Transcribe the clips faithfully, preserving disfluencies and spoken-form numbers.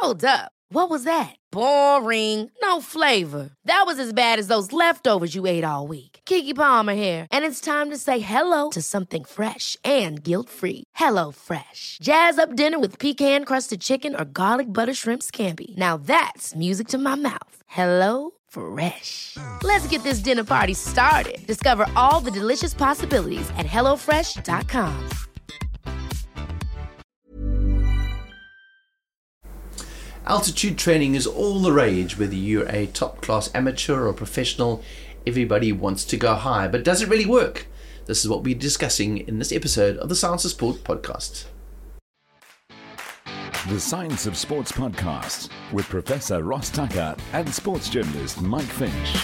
Hold up. What was that? Boring. No flavor. That was as bad as those leftovers you ate all week. Keke Palmer here. And it's time to say hello to something fresh and guilt-free. Hello Fresh. Jazz up dinner with pecan-crusted chicken or garlic butter shrimp scampi. Now that's music to my mouth. Hello Fresh. Let's get this dinner party started. Discover all the delicious possibilities at hello fresh dot com. Altitude training is all the rage, whether you're a top-class amateur or professional. Everybody wants to go high, but does it really work? This is what we're discussing in this episode of the Science of Sport podcast. The Science of Sports podcast with Professor Ross Tucker and sports journalist Mike Finch.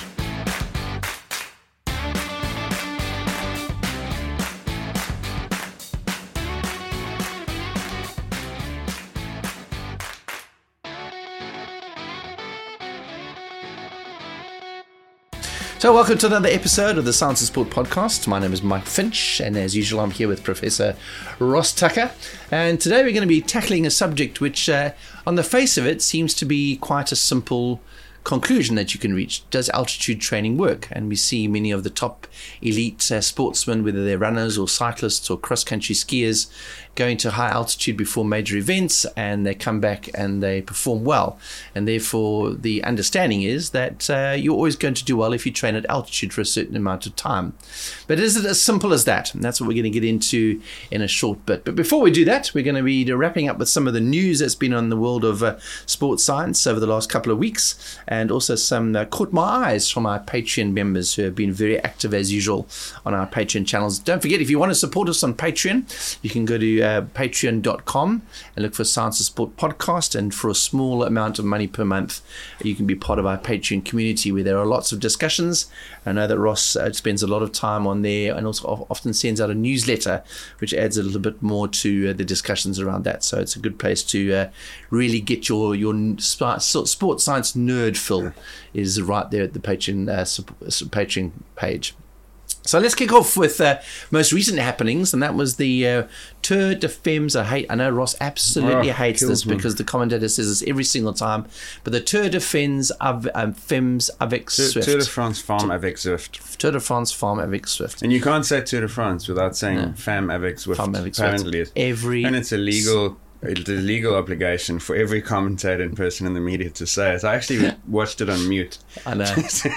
So welcome to another episode of the Science of Sport podcast. My name is Mike Finch, and as usual I'm here with Professor Ross Tucker. And today we're going to be tackling a subject which, uh, on the face of it, seems to be quite a simple conclusion that you can reach. Does altitude training work? And we see many of the top elite uh, sportsmen, whether they're runners or cyclists or cross-country skiers, going to high altitude before major events, and they come back and they perform well. And therefore the understanding is that uh, you're always going to do well if you train at altitude for a certain amount of time. But is it as simple as that? And that's what we're going to get into in a short bit. But before we do that, we're going to be wrapping up with some of the news that's been on the world of uh, sports science over the last couple of weeks, and also some uh, caught my eyes from our Patreon members who have been very active as usual on our Patreon channels. Don't forget, if you want to support us on Patreon, you can go to uh, patreon dot com and look for Science of Sport podcast, and for a small amount of money per month you can be part of our Patreon community where there are lots of discussions. I know that Ross uh, spends a lot of time on there, and also often sends out a newsletter which adds a little bit more to uh, the discussions around that, so it's a good place to uh, really get your your sports science nerd fill is right there at the Patreon uh, Patreon page. So let's kick off with uh, most recent happenings, and that was the uh, Tour de Femmes. I hate. I know Ross absolutely oh, hates this me. because the commentator says this every single time. But the Tour de Femmes, av, um, Femmes avec Swift. Tour de France Femme avec Swift. Tour de France Femme avec Swift. And you can't say Tour de France without saying no. Femme avec Swift. Femme avec Swift. Apparently, every and it's a legal. It's a legal obligation for every commentator and person in the media to say it. I actually watched it on mute. I know.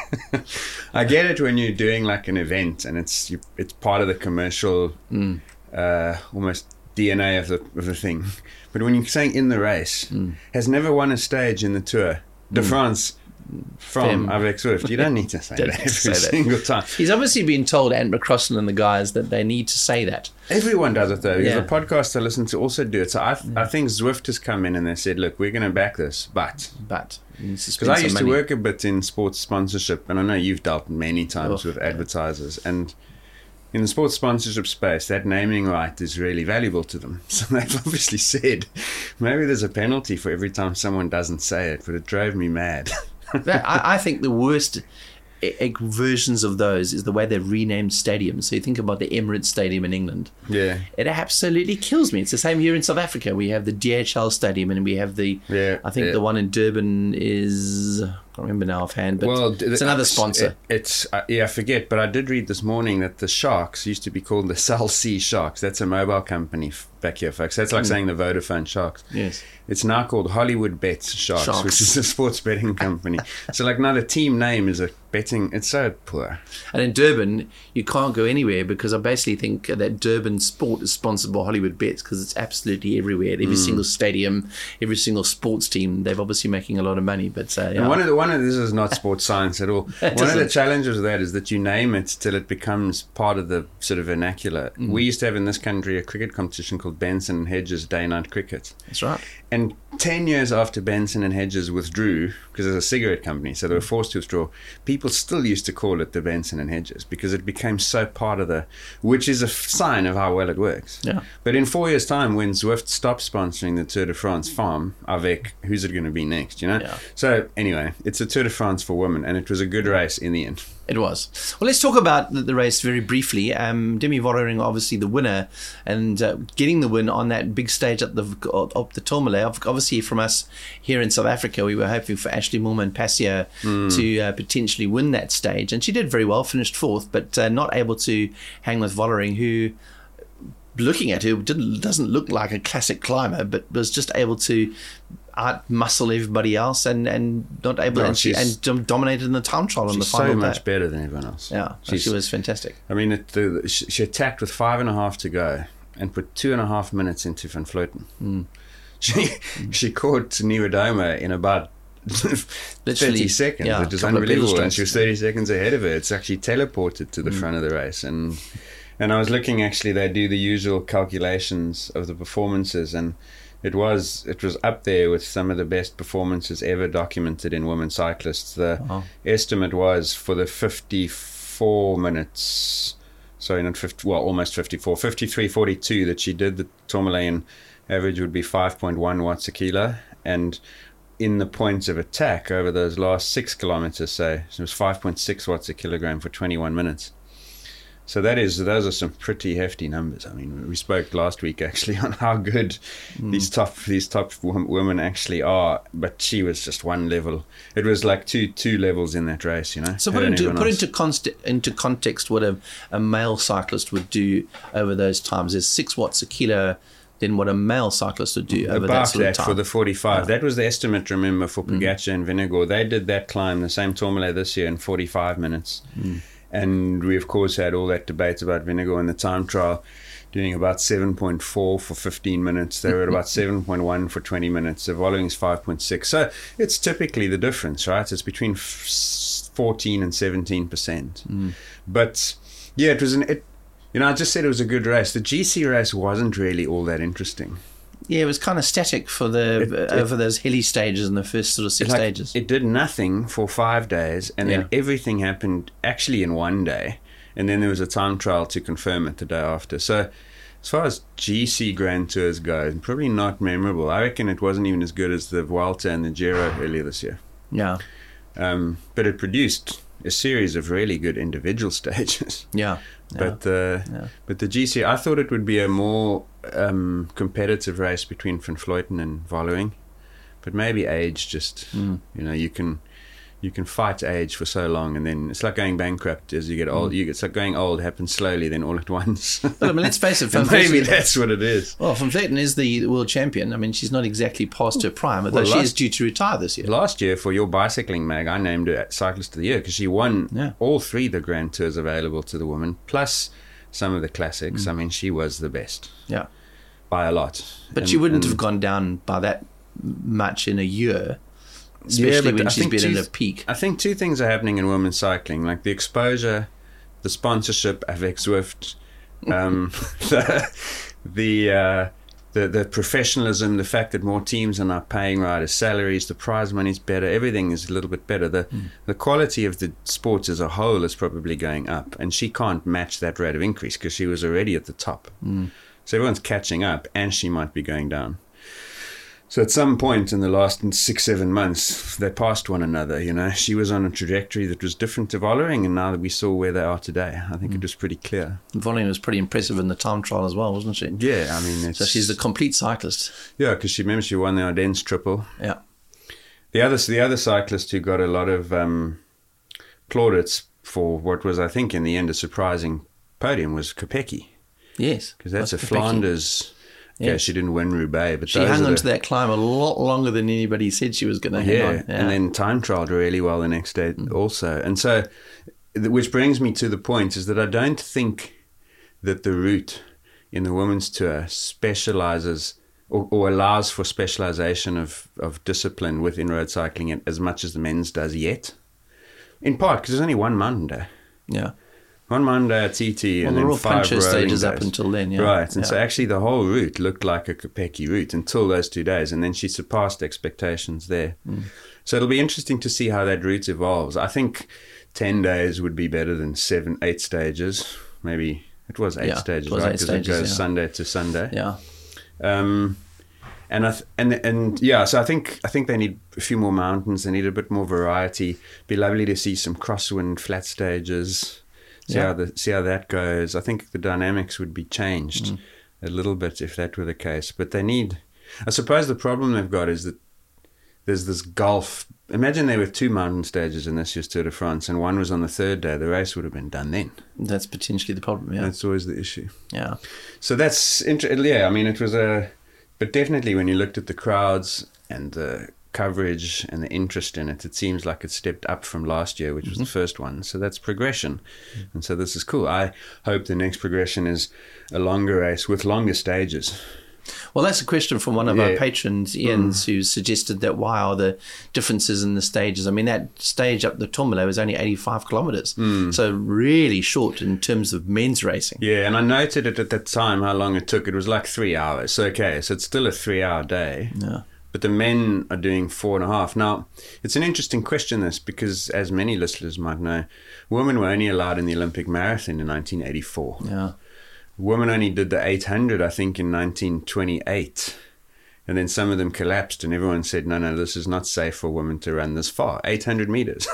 I get it when you're doing like an event and it's you, it's part of the commercial, mm. uh, almost D N A of the of the thing. But when you're saying in the race, mm. has never won a stage in the Tour de mm. France from avec Swift, you don't need to say that every say single that. time. He's obviously been told, Ant McCrossan and the guys, that they need to say that. Everyone does it though. Yeah. The podcast I listen to also do it. So I, I think Zwift has come in and they said, look, we're going to back this, but but because I used money. to work a bit in sports sponsorship, and I know you've dealt many times oh, with advertisers, yeah. and in the sports sponsorship space, that naming right is really valuable to them. So they've obviously said, maybe there's a penalty for every time someone doesn't say it, but it drove me mad. that, I, I think the worst e- versions of those is the way they've renamed stadiums. So you think about the Emirates Stadium in England. Yeah. It absolutely kills me. It's the same here in South Africa. We have the D H L Stadium, and we have the, yeah, I think yeah. the one in Durban is, I can't remember now offhand, but well, it's another sponsor. It, it's, uh, yeah, I forget, but I did read this morning that the Sharks used to be called the Cell C Sharks. That's a mobile company back here, folks. That's like mm. saying the Vodafone Sharks. Yes. It's now called Hollywood Bets Sharks, Sharks, which is a sports betting company. So like now the team name is a betting, it's so poor. And in Durban, you can't go anywhere because I basically think that Durban Sport is sponsored by Hollywood Bets because it's absolutely everywhere. At every mm. single stadium, every single sports team, they're obviously making a lot of money. But uh, yeah. And one of the, one of this is not sports science at all. One of the challenges of that is that you name it till it becomes part of the sort of vernacular. Mm. We used to have in this country a cricket competition called Benson and Hedges Day-Night Cricket. That's right. And ten years after Benson and Hedges withdrew, because it's a cigarette company, so they were forced to withdraw, people still used to call it the Benson and Hedges because it became so part of the, which is a sign of how well it works. Yeah. But in four years' time, when Zwift stops sponsoring the Tour de France Farm, avec, who's it going to be next, you know? Yeah. So anyway, it's a Tour de France for women, and it was a good race in the end. It was. Well, let's talk about the, the race very briefly. Um, Demi Vollering, obviously the winner, and uh, getting the win on that big stage at the up the Tourmalet. Obviously, from us here in South Africa, we were hoping for Ashley Moolman-Pasio mm. to uh, potentially win that stage, and she did very well, finished fourth, but uh, not able to hang with Vollering, who, looking at her, didn't, doesn't look like a classic climber, but was just able to out muscle everybody else and, and not able no, and, she, and dom- dominated in the time trial in the final. She's so much day. better than everyone else. Yeah, she's, she was fantastic. I mean, it, the, she, she attacked with five and a half to go and put two and a half minutes into Van Vleuten. Mm. She mm. she caught Niewiadoma in about thirty seconds, yeah, which is unbelievable. And she was thirty seconds ahead of her. It's actually teleported to the mm. front of the race. And and I was looking, actually, they do the usual calculations of the performances, and It was it was up there with some of the best performances ever documented in women cyclists. The oh. estimate was for the fifty-four minutes, sorry, not fifty, well, almost fifty-four, fifty-three forty-two that she did the Tourmalet, average would be five point one watts a kilo. And in the points of attack over those last six kilometers, say, so it was five point six watts a kilogram for twenty-one minutes. So that is, those are some pretty hefty numbers. I mean, we spoke last week actually on how good mm. these top these top w- women actually are, but she was just one level. It was like two two levels in that race, you know. So put into put into, const- into context what a, a male cyclist would do over those times. There's six watts a kilo than what a male cyclist would do over About that sort that of time. For the forty-five. Yeah. That was the estimate, remember, for Pogacar mm. and Vingegaard. They did that climb, the same Tourmalet this year, in forty-five minutes. Mm. And we, of course, had all that debate about Vingegaard in the time trial, doing about seven point four for fifteen minutes. They were at about seven point one for twenty minutes. The Vollering is five point six. So it's typically the difference, right? It's between fourteen and seventeen percent. Mm. But, yeah, it was an... It, you know, I just said it was a good race. The G C race wasn't really all that interesting. Yeah, it was kind of static for the it, it, over those hilly stages in the first sort of six like, stages. It did nothing for five days, and yeah. then everything happened actually in one day, and then there was a time trial to confirm it the day after. So as far as G C Grand Tours go, probably not memorable. I reckon it wasn't even as good as the Vuelta and the Giro earlier this year. Yeah. Um, but it produced a series of really good individual stages. Yeah. yeah. But uh, yeah. but the G C, I thought it would be a more um, competitive race between Van Vleuten and Vollering. But maybe age just, mm. you know, you can you can fight age for so long, and then it's like going bankrupt as you get old. Mm. You, it's like going old happens slowly, then all at once. But I mean, let's face it, Van maybe that's what it is. Well, Van Vleuten is the world champion. I mean, she's not exactly past her prime, although well, she is due to retire this year. Last year, for your bicycling mag, I named her Cyclist of the Year because she won yeah. all three of the Grand Tours available to the women, plus some of the classics. Mm. I mean, she was the best. Yeah. By a lot. But and, she wouldn't and, have gone down by that much in a year. Especially yeah, when I she's been two, in a peak. I think two things are happening in women's cycling, like the exposure, the sponsorship, Avec Zwift, um, the the, uh, the the professionalism, the fact that more teams are now paying riders' salaries, the prize money is better, everything is a little bit better. The mm. the quality of the sports as a whole is probably going up, and she can't match that rate of increase because she was already at the top. Mm. So everyone's catching up, and she might be going down. So at some point in the last six, seven months, they passed one another, you know. She was on a trajectory that was different to Vollering, and now that we saw where they are today, I think mm. it was pretty clear. Vollering was pretty impressive in the time trial as well, wasn't she? Yeah, I mean... It's, so she's the complete cyclist. Yeah, because she, remember, she won the Ardennes Triple. Yeah. The other, the other cyclist who got a lot of um, plaudits for what was, I think, in the end, a surprising podium was Kopecky. Yes. Because that's a Kopecky. Flanders... Yeah, yes. She didn't win Roubaix, but she hung on the, to that climb a lot longer than anybody said she was going to hang yeah, on. Yeah, and then time trialed really well the next day mm. also. And so, which brings me to the point is that I don't think that the route in the women's tour specializes or, or allows for specialization of, of discipline within road cycling as much as the men's does yet. In part because there's only one mountain day. Yeah. One Monday at T T well, and the then real five puncher stages days. up until then, yeah. Right, and yeah. so actually the whole route looked like a Kopecky route until those two days, and then she surpassed expectations there. Mm. So it'll be interesting to see how that route evolves. I think ten days would be better than seven, eight stages. Maybe it was eight yeah, stages, it was right? Because it goes yeah. Sunday to Sunday. Yeah. Um, And I th- and and yeah, so I think I think they need a few more mountains. They need a bit more variety. Be lovely to see some crosswind flat stages. See Yeah. how the see how that goes. I think the dynamics would be changed mm. a little bit if that were the case. But they need. I suppose the problem they've got is that there's this gulf. Imagine there were two mountain stages in this year's Tour de France, and one was on the third day. The race would have been done then. That's potentially the problem. Yeah, that's always the issue. Yeah. So that's inter- yeah. I mean, it was a, but definitely when you looked at the crowds and the coverage and the interest in it, it seems like it stepped up from last year, which was mm-hmm. the first one. So that's progression, mm-hmm. and so this is cool. I hope the next progression is a longer race with longer stages. Well, that's a question from one of yeah. our patrons, Ian, mm. who suggested that why are the differences in the stages? I mean, that stage up the Tourmalet was only eighty-five kilometres, mm. so really short in terms of men's racing. Yeah, and I noted it at that time, how long it took. It was like three hours. So, okay, so it's still a three-hour day. Yeah. But the men are doing four and a half. Now, it's an interesting question, this, because as many listeners might know, women were only allowed in the Olympic marathon in nineteen eighty-four. Yeah. Women only did the eight hundred, I think, in nineteen twenty-eight. And then some of them collapsed and everyone said, no, no, this is not safe for women to run this far, eight hundred meters.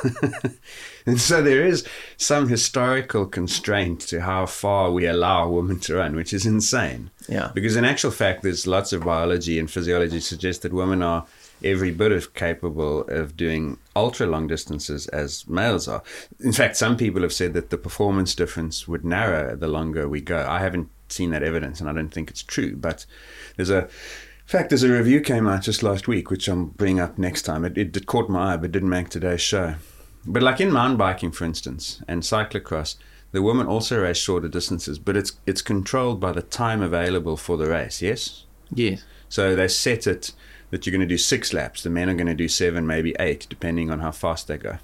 And so there is some historical constraint to how far we allow women to run, which is insane. Yeah. Because in actual fact, there's lots of biology and physiology suggest that women are every bit as capable of doing ultra long distances as males are. In fact, some people have said that the performance difference would narrow the longer we go. I haven't seen that evidence and I don't think it's true, but there's a in fact there's a review came out just last week which I'll bring up next time. It, it, it caught my eye but didn't make today's show. But like in mountain biking, for instance, and cyclocross, the women also race shorter distances, but it's it's controlled by the time available for the race. Yes. Yes. So they set it that you're going to do six laps. The men are going to do seven, maybe eight, depending on how fast they go.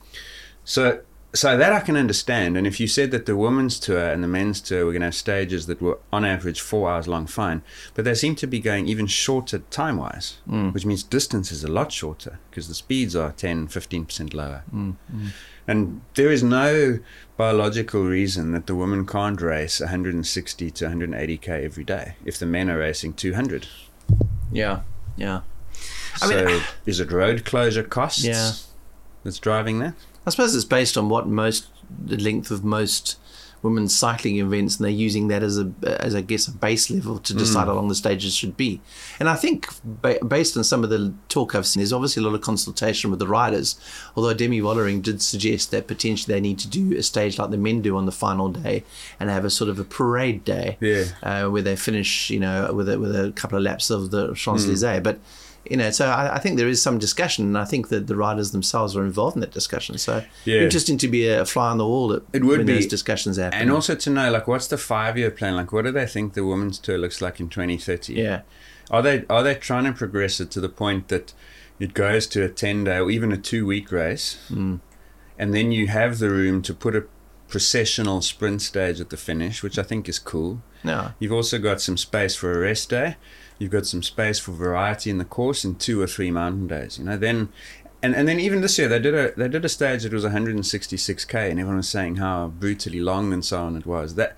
So so that I can understand. And if you said that the women's tour and the men's tour were going to have stages that were on average four hours long, fine. But they seem to be going even shorter time-wise, mm. which means distance is a lot shorter because the speeds are ten, fifteen percent lower. Mm. Mm. And there is no biological reason that the women can't race one hundred sixty to one hundred eighty K every day if the men are racing two hundred. Yeah. Yeah. I so mean, is it road closure costs yeah. that's driving that? I suppose it's based on what most, the length of most women's cycling events, and they're using that as a, as I guess, a base level to decide mm. how long the stages should be. And I think ba- based on some of the talk I've seen, there's obviously a lot of consultation with the riders, although Demi Vollering did suggest that potentially they need to do a stage like the men do on the final day and have a sort of a parade day yeah. uh, where they finish, you know, with a, with a couple of laps of the Champs-Élysées. Mm. But you know, so I, I think there is some discussion, and I think that the riders themselves are involved in that discussion. So yeah. interesting to be a fly on the wall that it would when be. those discussions happen. And also to know, like, what's the five-year plan? Like, what do they think the women's tour looks like in twenty thirty? Yeah. Are they are they trying to progress it to the point that it goes to a ten-day or even a two-week race, mm. and then you have the room to put a processional sprint stage at the finish, which I think is cool. Yeah. You've also got some space for a rest day. You've got some space for variety in the course in two or three mountain days. You know, then, and, and then even this year they did a they did a stage that was one hundred sixty-six K, and everyone was saying how brutally long and so on it was. That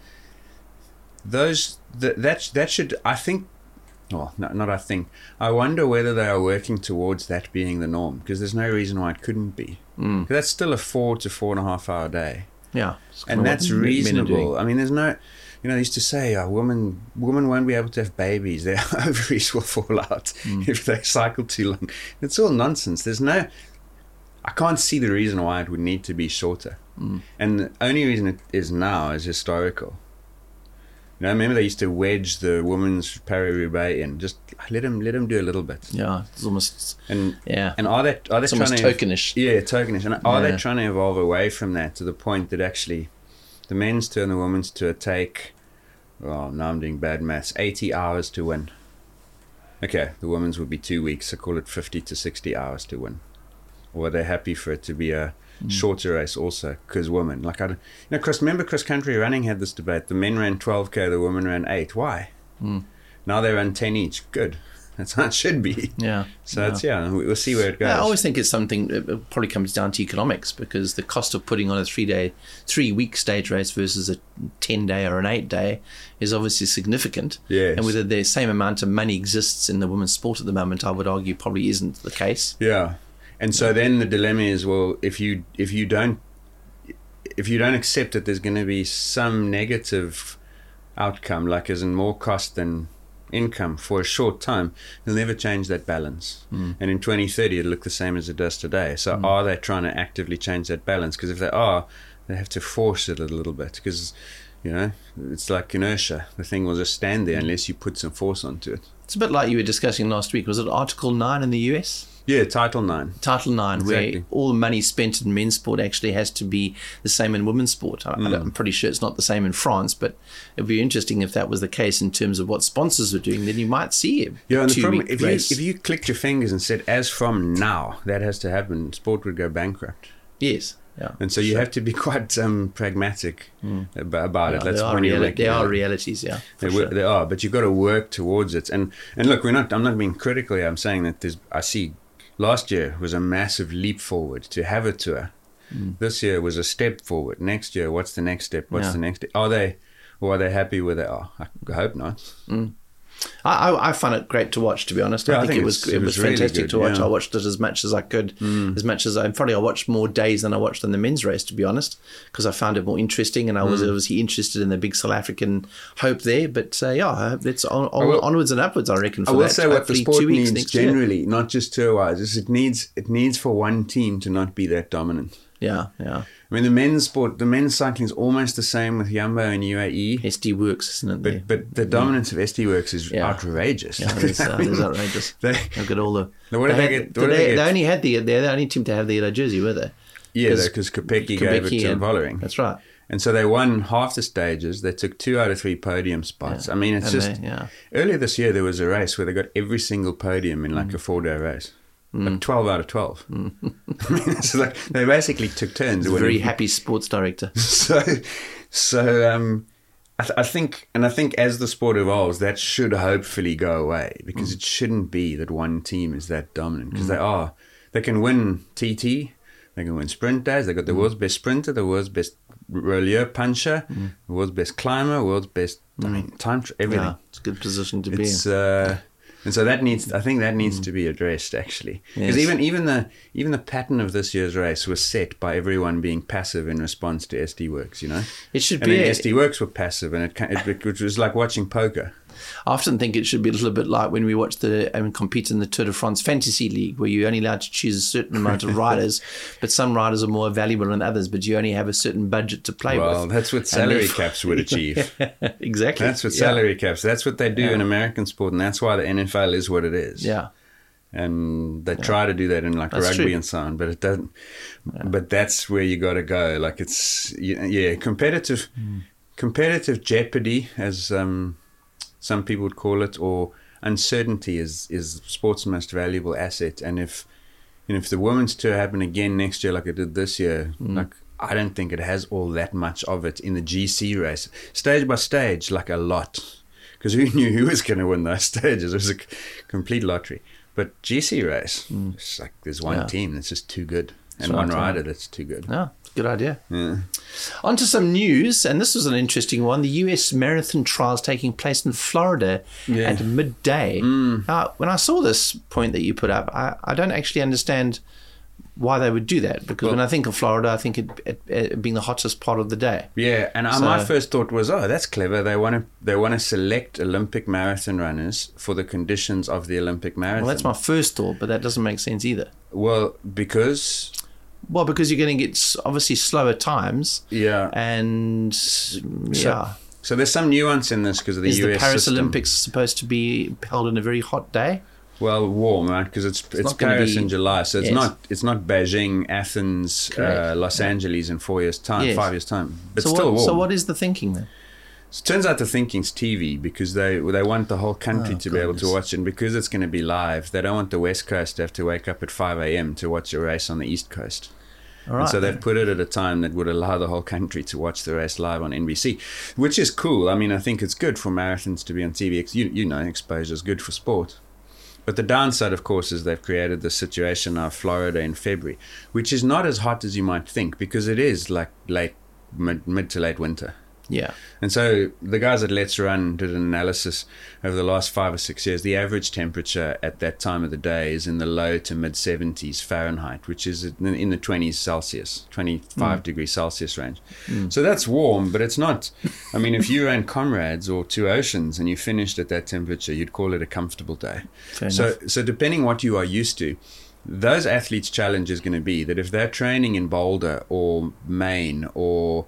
those that that, that should I think, well, not, not I think. I wonder whether they are working towards that being the norm, because there's no reason why it couldn't be. Mm. That's still a four to four and a half hour day. Yeah, and that's reasonable. I mean, there's no. You know, they used to say, oh, women, women won't be able to have babies. Their ovaries will fall out mm. if they cycle too long. It's all nonsense. There's no... I can't see the reason why it would need to be shorter. Mm. And the only reason it is now is historical. You know, I remember they used to wedge the women's Paris-Roubaix in. Just let them, let them do a little bit. Yeah, it's almost... And yeah. And are they, are they it's trying almost to... tokenish. Yeah, tokenish. And are yeah. they trying to evolve away from that to the point that actually... The men's tour and the women's tour take, well, now I'm doing bad maths, eighty hours to win. Okay, the women's would be two weeks, so call it fifty to sixty hours to win. Or are they happy for it to be a mm. shorter race also? Because women, like, I don't, you know, Chris, remember cross country running had this debate. The men ran twelve K, the women ran eight. Why? Mm. Now they run ten each. Good. That's how it should be. Yeah. So yeah. it's yeah, we- we'll see where it goes. Yeah, I always think it's something. It probably comes down to economics, because the cost of putting on a three-day, three-week stage race versus a ten-day or an eight-day is obviously significant. Yes. And whether the same amount of money exists in the women's sport at the moment, I would argue probably isn't the case. Yeah, and so then the dilemma is, well, if you if you don't if you don't accept that there's going to be some negative outcome, like as in more cost than income for a short time, you'll never change that balance. Mm. And in twenty thirty, it'll look the same as it does today. So mm. are they trying to actively change that balance? Because if they are, they have to force it a little bit, because, you know, it's like inertia. The thing will just stand there unless you put some force onto it. It's a bit like you were discussing last week. Was it Article nine in the U S? Yeah, Title nine. Title nine, Exactly. where all the money spent in men's sport actually has to be the same in women's sport. I, Mm. I'm pretty sure it's not the same in France, but it'd be interesting if that was the case in terms of what sponsors are doing. Then you might see a Yeah, and the problem, two-week if you, race. if you clicked your fingers and said, as from now, that has to happen, sport would go bankrupt. Yes, yeah. And so you have to be quite um, pragmatic ab- about it. Yeah, That's there are, when you reali- reckon there are it. realities, yeah. They, for wo- sure. they are, but you've got to work towards it. And and look, we're not. I'm not being critical here. I'm saying that there's. I see. Last year was a massive leap forward to have a tour. Mm. This year was a step forward. Next year, what's the next step? What's Yeah. the next? Are they, or are they happy where they are? I hope not. Mm. I, I I found it great to watch, to be honest. Yeah, I, I think, think it was it's- it it was was really fantastic good, to watch. yeah. I watched it as much as I could, Mm. as much as I probably I watched more days than I watched on the men's race, to be honest, because I found it more interesting, and I was Mm. obviously interested in the big South African hope there. But uh, yeah, I hope it's on, on, will- onwards and upwards, I reckon. For I will that. say what the Hopefully sport two weeks needs next year. generally, not just tour wise, is it needs it needs for one team to not be that dominant. Yeah, yeah. I mean, the men's sport, the men's cycling is almost the same with Yambo and U A E. S D works, isn't it? there? But but the dominance of S D Works is Yeah. outrageous. Yeah, it is, uh, I mean, it is outrageous. they- Look at all the. Now, what did they had- get- what did they, they they get? only had the. They're the only team to have the yellow jersey, were they? Yeah, 'Cause because Kopecky gave it Kopecky to and- Vollering. That's right. And so they won half the stages. They took two out of three podium spots. Yeah. I mean, it's And just they- yeah. earlier this year there was a race where they got every single podium in like a four day race, like twelve out of twelve. I mean, it's like they basically took turns. He's a winning. very happy sports director. So, so um, I, th- I think, and I think as the sport evolves, that should hopefully go away, because it shouldn't be that one team is that dominant, because they are. They can win T T, they can win sprint days. They got the world's best sprinter, the world's best roller puncher, the world's best climber, world's best. I mean, time tra- everything. Yeah, it's a good position to be It's in. uh, and so that needs. I think that needs to be addressed actually, because Yes. even even the even the pattern of this year's race was set by everyone being passive in response to S D Works. You know, It should and be. then A, S D Works were passive, and it, ca- it which was like watching poker. I often think it should be a little bit like when we watch the um, compete in the Tour de France Fantasy League, where you're only allowed to choose a certain amount of riders, but some riders are more valuable than others, but you only have a certain budget to play Well, with. that's what And salary therefore- caps would achieve. Exactly. That's what Yeah. salary caps. That's what they do Yeah. in American sport, and that's why the N F L is what it is. Yeah. And they try to do that in like That's rugby true. and so on, but it doesn't. But that's where you got to go. Like it's yeah, yeah competitive, Hmm. competitive jeopardy, as um, some people would call it, or uncertainty is is sport's most valuable asset. And if you know if the women's tour happen again next year, like it did this year, Hmm. like I don't think it has all that much of it in the G C race, stage by stage, like a lot. Because who knew who was going to win those stages? It was a c- complete lottery. But G C race, it's like there's one Hmm. Yeah. team that's just too good, and That's one right, rider yeah. that's too good. Yeah, good idea. Yeah. On to some news, and this was an interesting one. The U S marathon trials taking place in Florida Yeah. at midday. Now, when I saw this point that you put up, I, I don't actually understand why they would do that, because when I think of Florida, I think it, it, it being the hottest part of the day. Yeah, and uh, So- my first thought was, oh, that's clever. They want to they want to select Olympic marathon runners for the conditions of the Olympic marathon. Well, that's my first thought, but that doesn't make sense either. Well, because Well, because you're going to get s- obviously slower times, yeah, and yeah. so there's some nuance in this because of the Is U the S Paris system. Olympics supposed to be held on a very hot day? Well, warm, right? Because it's it's, not gonna Paris be- in July, so it's yes. not it's not Beijing, Athens, uh, Correct. Los Angeles in four years' time, Yes. five years' time. But so still what, warm. So what is the thinking then? So it turns out the thinking's T V because they they want the whole country Oh, to be able to goodness. watch it, and because it's going to be live, they don't want the West Coast to have to wake up at five a.m. to watch a race on the East Coast. All And right. so they've put it at a time that would allow the whole country to watch the race live on N B C, which is cool. I mean, I think it's good for marathons to be on T V. You, you know, exposure is good for sport. But the downside, of course, is they've created the situation now of Florida in February, which is not as hot as you might think, because it is like late, mid, mid to late winter. Yeah. And so the guys at Let's Run did an analysis over the last five or six years. The average temperature at that time of the day is in the low to mid seventies Fahrenheit, which is in the twenties Celsius, twenty-five mm. degrees Celsius range. Mm. So that's warm, but it's not. I mean, if you ran Comrades or Two Oceans and you finished at that temperature, you'd call it a comfortable day. Fair so, enough. so depending what you are used to, those athletes' challenge is going to be that if they're training in Boulder or Maine or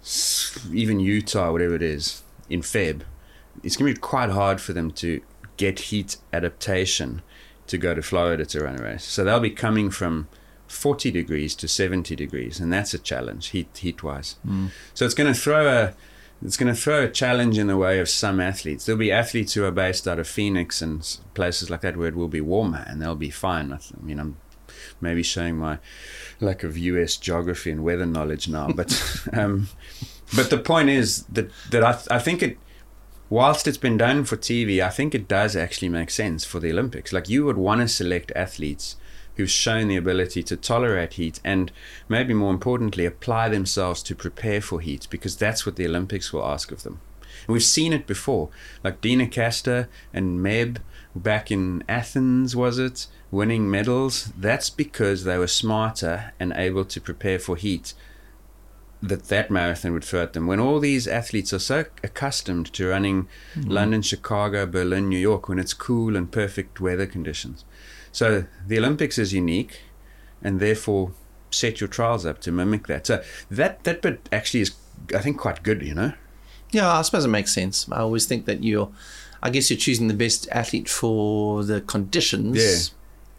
even Utah, whatever it is, in Feb, it's going to be quite hard for them to get heat adaptation to go to Florida to run a race. So they'll be coming from forty degrees to seventy degrees, and that's a challenge, heat heat wise. Mm. So it's going to throw a it's going to throw a challenge in the way of some athletes. There'll be athletes who are based out of Phoenix and places like that where it will be warmer, and they'll be fine. I mean, I'm maybe showing my lack of U S geography and weather knowledge now, but um, but the point is that that I, I think it, whilst it's been done for T V, I think it does actually make sense for the Olympics. Like, you would want to select athletes who've shown the ability to tolerate heat and, maybe more importantly, apply themselves to prepare for heat, because that's what the Olympics will ask of them. And we've seen it before, like Dina Castor and Meb back in Athens, was it, winning medals. That's because they were smarter and able to prepare for heat that that marathon would throw at them. When all these athletes are so accustomed to running mm-hmm. London, Chicago, Berlin, New York, when it's cool and perfect weather conditions. So the Olympics is unique, and therefore set your trials up to mimic that. So that, that bit actually is, I think, quite good, you know? Yeah, I suppose it makes sense. I always think that you're, I guess you're choosing the best athlete for the conditions. Yeah.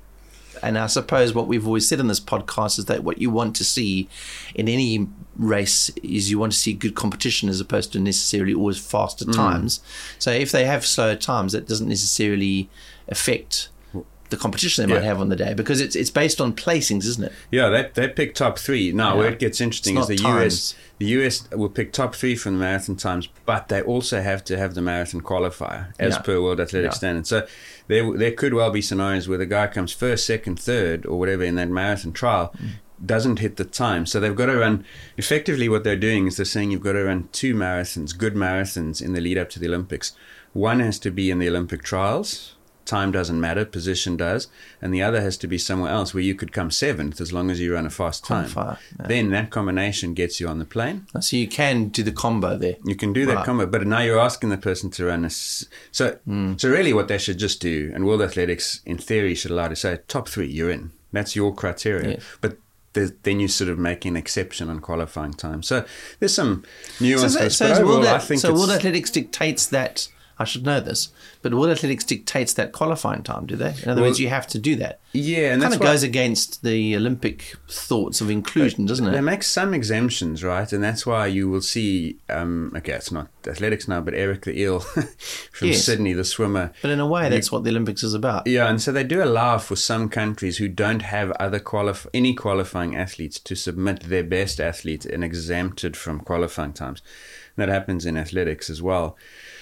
And I suppose what we've always said in this podcast is that what you want to see in any race is you want to see good competition as opposed to necessarily always faster mm. times. So if they have slower times, that doesn't necessarily affect the competition they yeah. might have on the day, because it's it's based on placings, isn't it? Yeah, they they pick top three. Now, yeah. where it gets interesting is the times. U S. The U S will pick top three from the marathon times, but they also have to have the marathon qualifier as yeah. per World Athletic yeah. Standards. So there there could well be scenarios where the guy comes first, second, third, or whatever in that marathon trial, mm. doesn't hit the time. So they've got to run. Effectively, what they're doing is they're saying you've got to run two marathons, good marathons, in the lead up to the Olympics. One has to be in the Olympic trials. Time doesn't matter, position does, and the other has to be somewhere else where you could come seventh as long as you run a fast time. Qualifier, yeah. Then that combination gets you on the plane. So you can do the combo there. You can do that right. combo, but now you're asking the person to run a. So, mm. so really, what they should just do, and World Athletics, in theory, should allow to say top three, you're in. That's your criteria, yes. but. Then you sort of make an exception on qualifying time. So there's some nuance. So, that, so, overall, World, I think so World Athletics dictates that. I should know this, but World Athletics dictates that qualifying time, do they? In other well, words, you have to do that. Yeah, and it kind that's of goes against the Olympic thoughts of inclusion, doesn't it? They make some exemptions, right? And that's why you will see, um, okay, it's not athletics now, but Eric the Eel from yes. Sydney, the swimmer. But in a way, that's you, what the Olympics is about. Yeah, and so they do allow for some countries who don't have other qualif- any qualifying athletes to submit their best athlete and exempted from qualifying times. And that happens in athletics as well.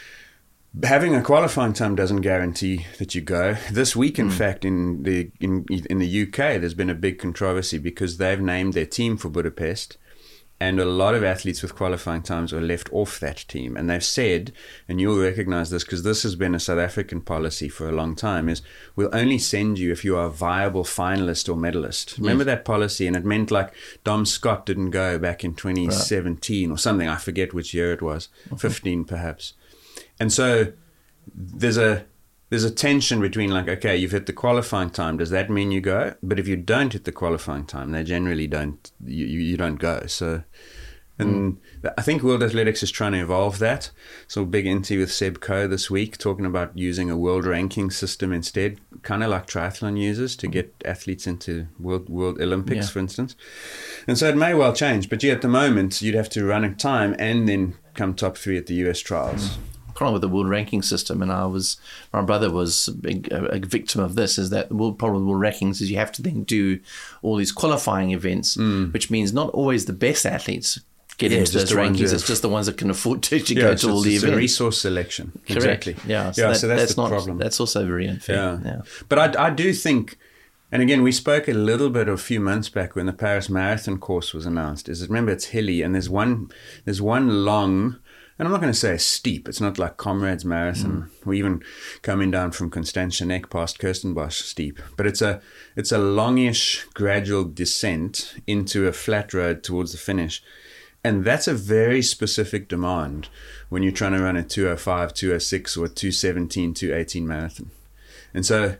Having a qualifying time doesn't guarantee that you go. This week, in mm. fact, in the in in the U K, there's been a big controversy because they've named their team for Budapest, and a lot of athletes with qualifying times are left off that team. And they've said, and you'll recognize this because this has been a South African policy for a long time, is we'll only send you if you are a viable finalist or medalist. Yes. Remember that policy? And it meant like Dom Scott didn't go back in twenty seventeen right. or something. I forget which year it was, mm-hmm. fifteen perhaps. And so there's a there's a tension between like, okay, you've hit the qualifying time. Does that mean you go? But if you don't hit the qualifying time, they generally don't. You you don't go. So, and mm. I think World Athletics is trying to evolve that. So big interview with Seb Coe this week, talking about using a world ranking system instead, kind of like triathlon uses to get athletes into world world Olympics, yeah. for instance. And so it may well change. But yeah, at the moment, you'd have to run a time and then come top three at the U S trials. Mm. Problem with the world ranking system, and I was my brother was a, big, a, a victim of this, is that the world problem with world rankings is you have to then do all these qualifying events, mm. which means not always the best athletes get Yeah, into just those the ones rankings. who- It's just the ones that can afford to, to Yeah, go it's, to all the it's a events. resource selection. Correct. Exactly. Yeah, so, yeah, that, so that's, that's the not, problem. That's also very unfair. Yeah. yeah. But I, I do think, and again, we spoke a little bit a few months back when the Paris Marathon course was announced. Is remember, it's hilly, and there's one, there's one long, and I'm not going to say steep. It's not like Comrades Marathon, mm. or even coming down from Constantia Neck past Kirstenbosch steep. But it's a, it's a longish, gradual descent into a flat road towards the finish. And that's a very specific demand when you're trying to run a two oh five, two oh six, or a two seventeen, two eighteen marathon. And so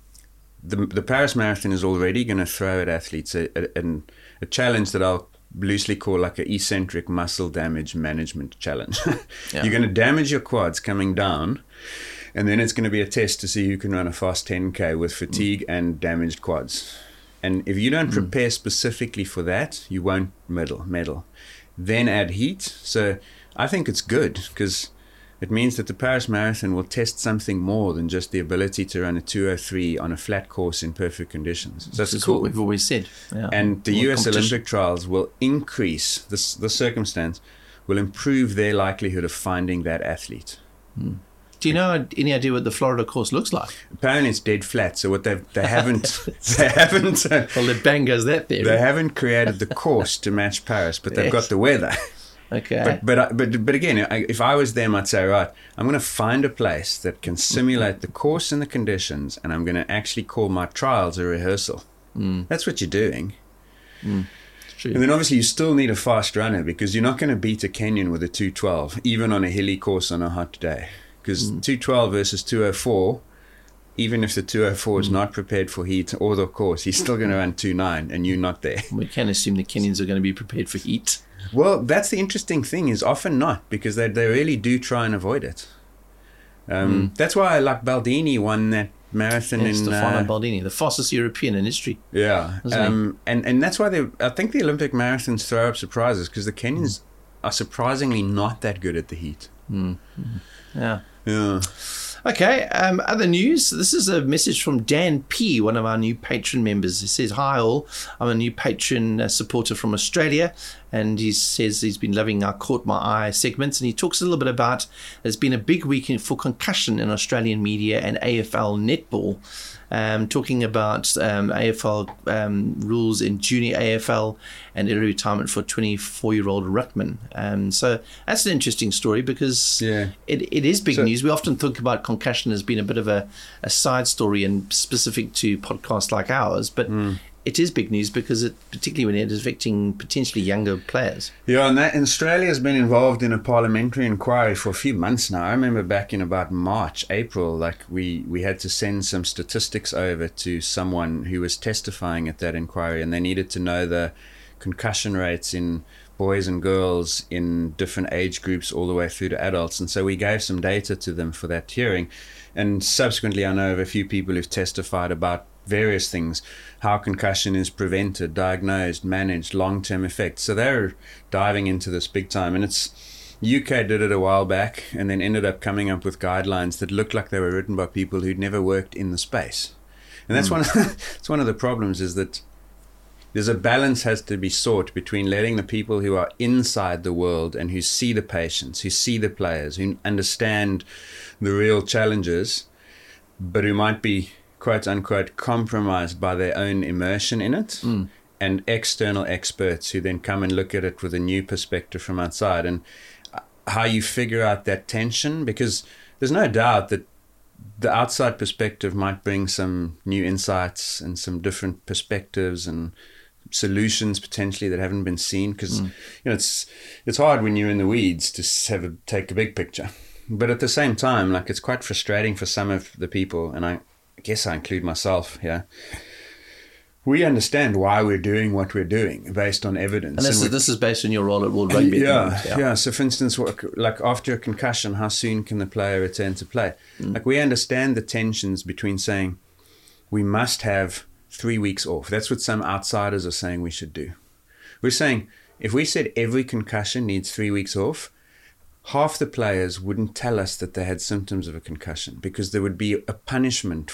the the Paris Marathon is already going to throw at athletes a, a, a challenge that I'll loosely call like an eccentric muscle damage management challenge. Yeah. You're going to damage your quads coming down, and then it's going to be a test to see who can run a fast ten K with fatigue mm. and damaged quads. And if you don't prepare mm. specifically for that, you won't medal. medal. Then add heat. So I think it's good because it means that the Paris Marathon will test something more than just the ability to run a two oh three on a flat course in perfect conditions. So that's cool. What we've always said. Yeah. And the U S Olympic trials will increase this, the circumstance, will improve their likelihood of finding that athlete. Mm. Do you know any idea what the Florida course looks like? Apparently, it's dead flat. So what they they haven't they haven't uh, well, the bang goes that theory. They haven't created the course to match Paris, but they've yes. got the weather. Okay. But but but but again, if I was them, I'd say, right, I'm going to find a place that can simulate the course and the conditions, and I'm going to actually call my trials a rehearsal. Mm. That's what you're doing. Mm. True. And then obviously you still need a fast runner because you're not going to beat a Kenyan with a two twelve, even on a hilly course on a hot day. Because mm. two twelve versus two oh four, even if the two oh four mm. is not prepared for heat or the course, he's still going to run two nine, and you're not there. We can assume the Kenyans are going to be prepared for heat. Well, that's the interesting thing, is often not, because they they really do try and avoid it. Um, mm. That's why, like, Baldini won that marathon yeah, in Stefano uh, Baldini, the fastest European in history. Yeah, um, and and that's why they. I think the Olympic marathons throw up surprises because the Kenyans mm. are surprisingly not that good at the heat. Mm. Mm. Yeah. Yeah. Okay, um, other news. This is a message from Dan P., one of our new patron members. He says, hi all, I'm a new patron uh, supporter from Australia, and he says he's been loving our Caught My Eye segments, and he talks a little bit about there's been a big weekend for concussion in Australian media and A F L netball, um, talking about um, A F L um, rules in junior A F L and early retirement for twenty-four-year-old ruckman. Um, so that's an interesting story because yeah. it, it is big so, news. We often think about concussion as being a bit of a, a side story and specific to podcasts like ours, but mm. it is big news because it, particularly when it is affecting potentially younger players. Yeah, and, that, and Australia has been involved in a parliamentary inquiry for a few months now. I remember back in about March, April, like we, we had to send some statistics over to someone who was testifying at that inquiry, and they needed to know the concussion rates in boys and girls in different age groups all the way through to adults. And so we gave some data to them for that hearing. And subsequently, I know of a few people who've testified about various things, how concussion is prevented, diagnosed, managed, long-term effects. So they're diving into this big time. And it's U K did it a while back and then ended up coming up with guidelines that looked like they were written by people who'd never worked in the space. And that's mm. one of the, that's one of the problems, is that there's a balance has to be sought between letting the people who are inside the world and who see the patients, who see the players, who understand the real challenges, but who might be, quote unquote, compromised by their own immersion in it, mm. and external experts who then come and look at it with a new perspective from outside. And how you figure out that tension, because there's no doubt that the outside perspective might bring some new insights and some different perspectives and solutions potentially that haven't been seen, because mm. you know it's it's hard when you're in the weeds to have a, take a big picture, but at the same time, like, it's quite frustrating for some of the people, and I guess I include myself here. We understand why we're doing what we're doing based on evidence, and this and is this is based on your role at World Rugby. Yeah, yeah, yeah. So, for instance, what, like after a concussion, how soon can the player return to play? Mm. Like, we understand the tensions between saying we must have three weeks off. That's what some outsiders are saying we should do. We're saying if we said every concussion needs three weeks off, half the players wouldn't tell us that they had symptoms of a concussion, because there would be a punishment for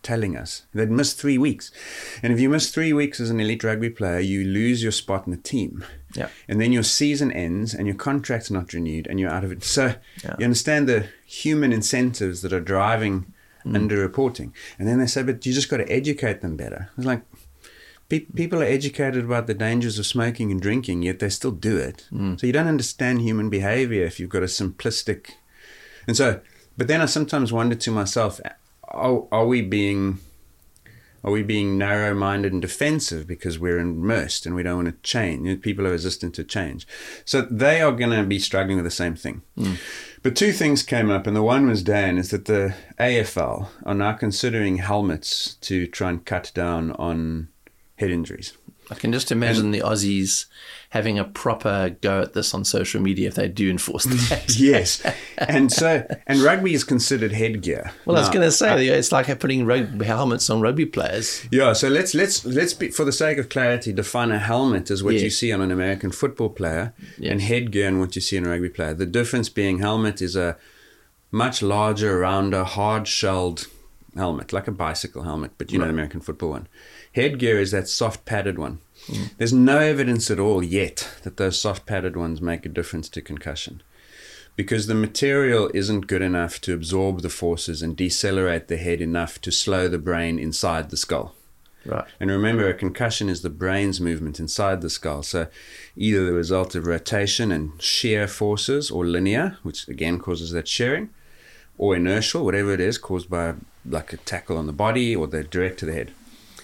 telling us. They'd miss three weeks. And if you miss three weeks as an elite rugby player, you lose your spot in the team. Yeah. And then your season ends and your contract's not renewed and you're out of it. So Yeah. you understand the human incentives that are driving mm. underreporting. And then they say, but you just got to educate them better. It's like, pe- people are educated about the dangers of smoking and drinking, yet they still do it. Mm. So you don't understand human behavior if you've got a simplistic... And so, but then I sometimes wonder to myself, are, are we being... Are we being narrow-minded and defensive because we're immersed and we don't want to change? People are resistant to change. So they are going to be struggling with the same thing. Mm. But two things came up, and the one was, Dan, is that the A F L are now considering helmets to try and cut down on head injuries. I can just imagine and, the Aussies having a proper go at this on social media if they do enforce that. Yes. And so, and rugby is considered headgear. Well, now, I was going to say, I, it's like putting rugby helmets on rugby players. Yeah, so let's, let's, let's be, for the sake of clarity, define a helmet as what yes. you see on an American football player yes. and headgear and what you see in a rugby player. The difference being helmet is a much larger, rounder, hard-shelled helmet, like a bicycle helmet, but you right. know the American football one. Headgear is that soft padded one. Mm. There's no evidence at all yet that those soft padded ones make a difference to concussion because the material isn't good enough to absorb the forces and decelerate the head enough to slow the brain inside the skull. Right. And remember, a concussion is the brain's movement inside the skull. So either the result of rotation and shear forces or linear, which again causes that shearing, or inertial, whatever it is, caused by like a tackle on the body or the direct to the head.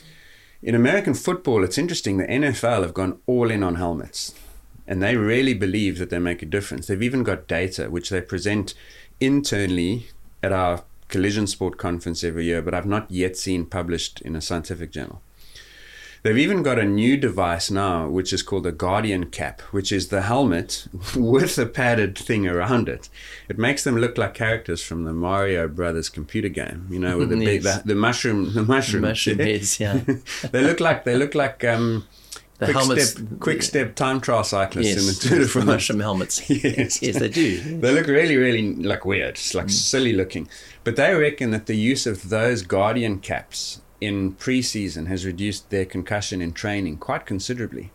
In American football, it's interesting, the N F L have gone all in on helmets. And they really believe that they make a difference. They've even got data, which they present internally at our collision sport conference every year, but I've not yet seen published in a scientific journal. They've even got a new device now, which is called a Guardian cap, which is the helmet with a padded thing around it. It makes them look like characters from the Mario Brothers computer game, you know, with the yes. big, the, the mushroom, the mushroom. The mushroom heads, yeah. they look like they look like um, the quick helmets, step, quick step time trial cyclists yes, in the Tour de France. The mushroom helmets. yes. yes, they do. They look really, really like weird. It's like mm. silly looking. But they reckon that the use of those Guardian caps in pre-season has reduced their concussion in training quite considerably.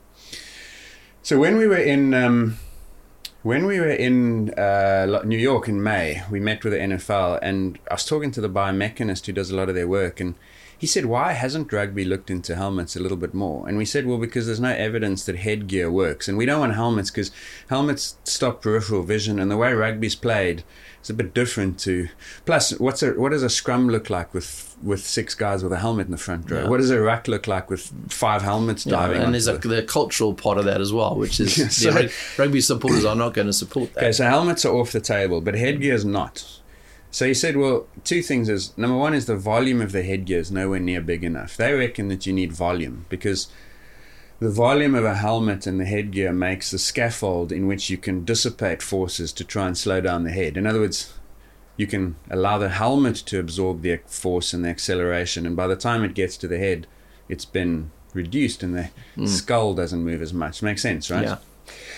So when we were in um, when we were in uh, New York in May, we met with the N F L, and I was talking to the biomechanist who does a lot of their work, and he said, why hasn't rugby looked into helmets a little bit more? And we said, well, because there's no evidence that headgear works, and we don't want helmets because helmets stop peripheral vision, and the way rugby's played is a bit different to. Plus, what's a what does a scrum look like with with six guys with a helmet in the front row? Yeah. What does a ruck look like with five helmets diving? Yeah, and there's the, a, the cultural part of that as well, which is yeah, so, the rugby supporters are not going to support that. Okay, so helmets are off the table, but headgear is not. So he said, well, two things is, number one is the volume of the headgear is nowhere near big enough. They reckon that you need volume because the volume of a helmet and the headgear makes the scaffold in which you can dissipate forces to try and slow down the head. In other words, you can allow the helmet to absorb the force and the acceleration, and by the time it gets to the head, it's been reduced and the mm. skull doesn't move as much. Makes sense, right? Yeah.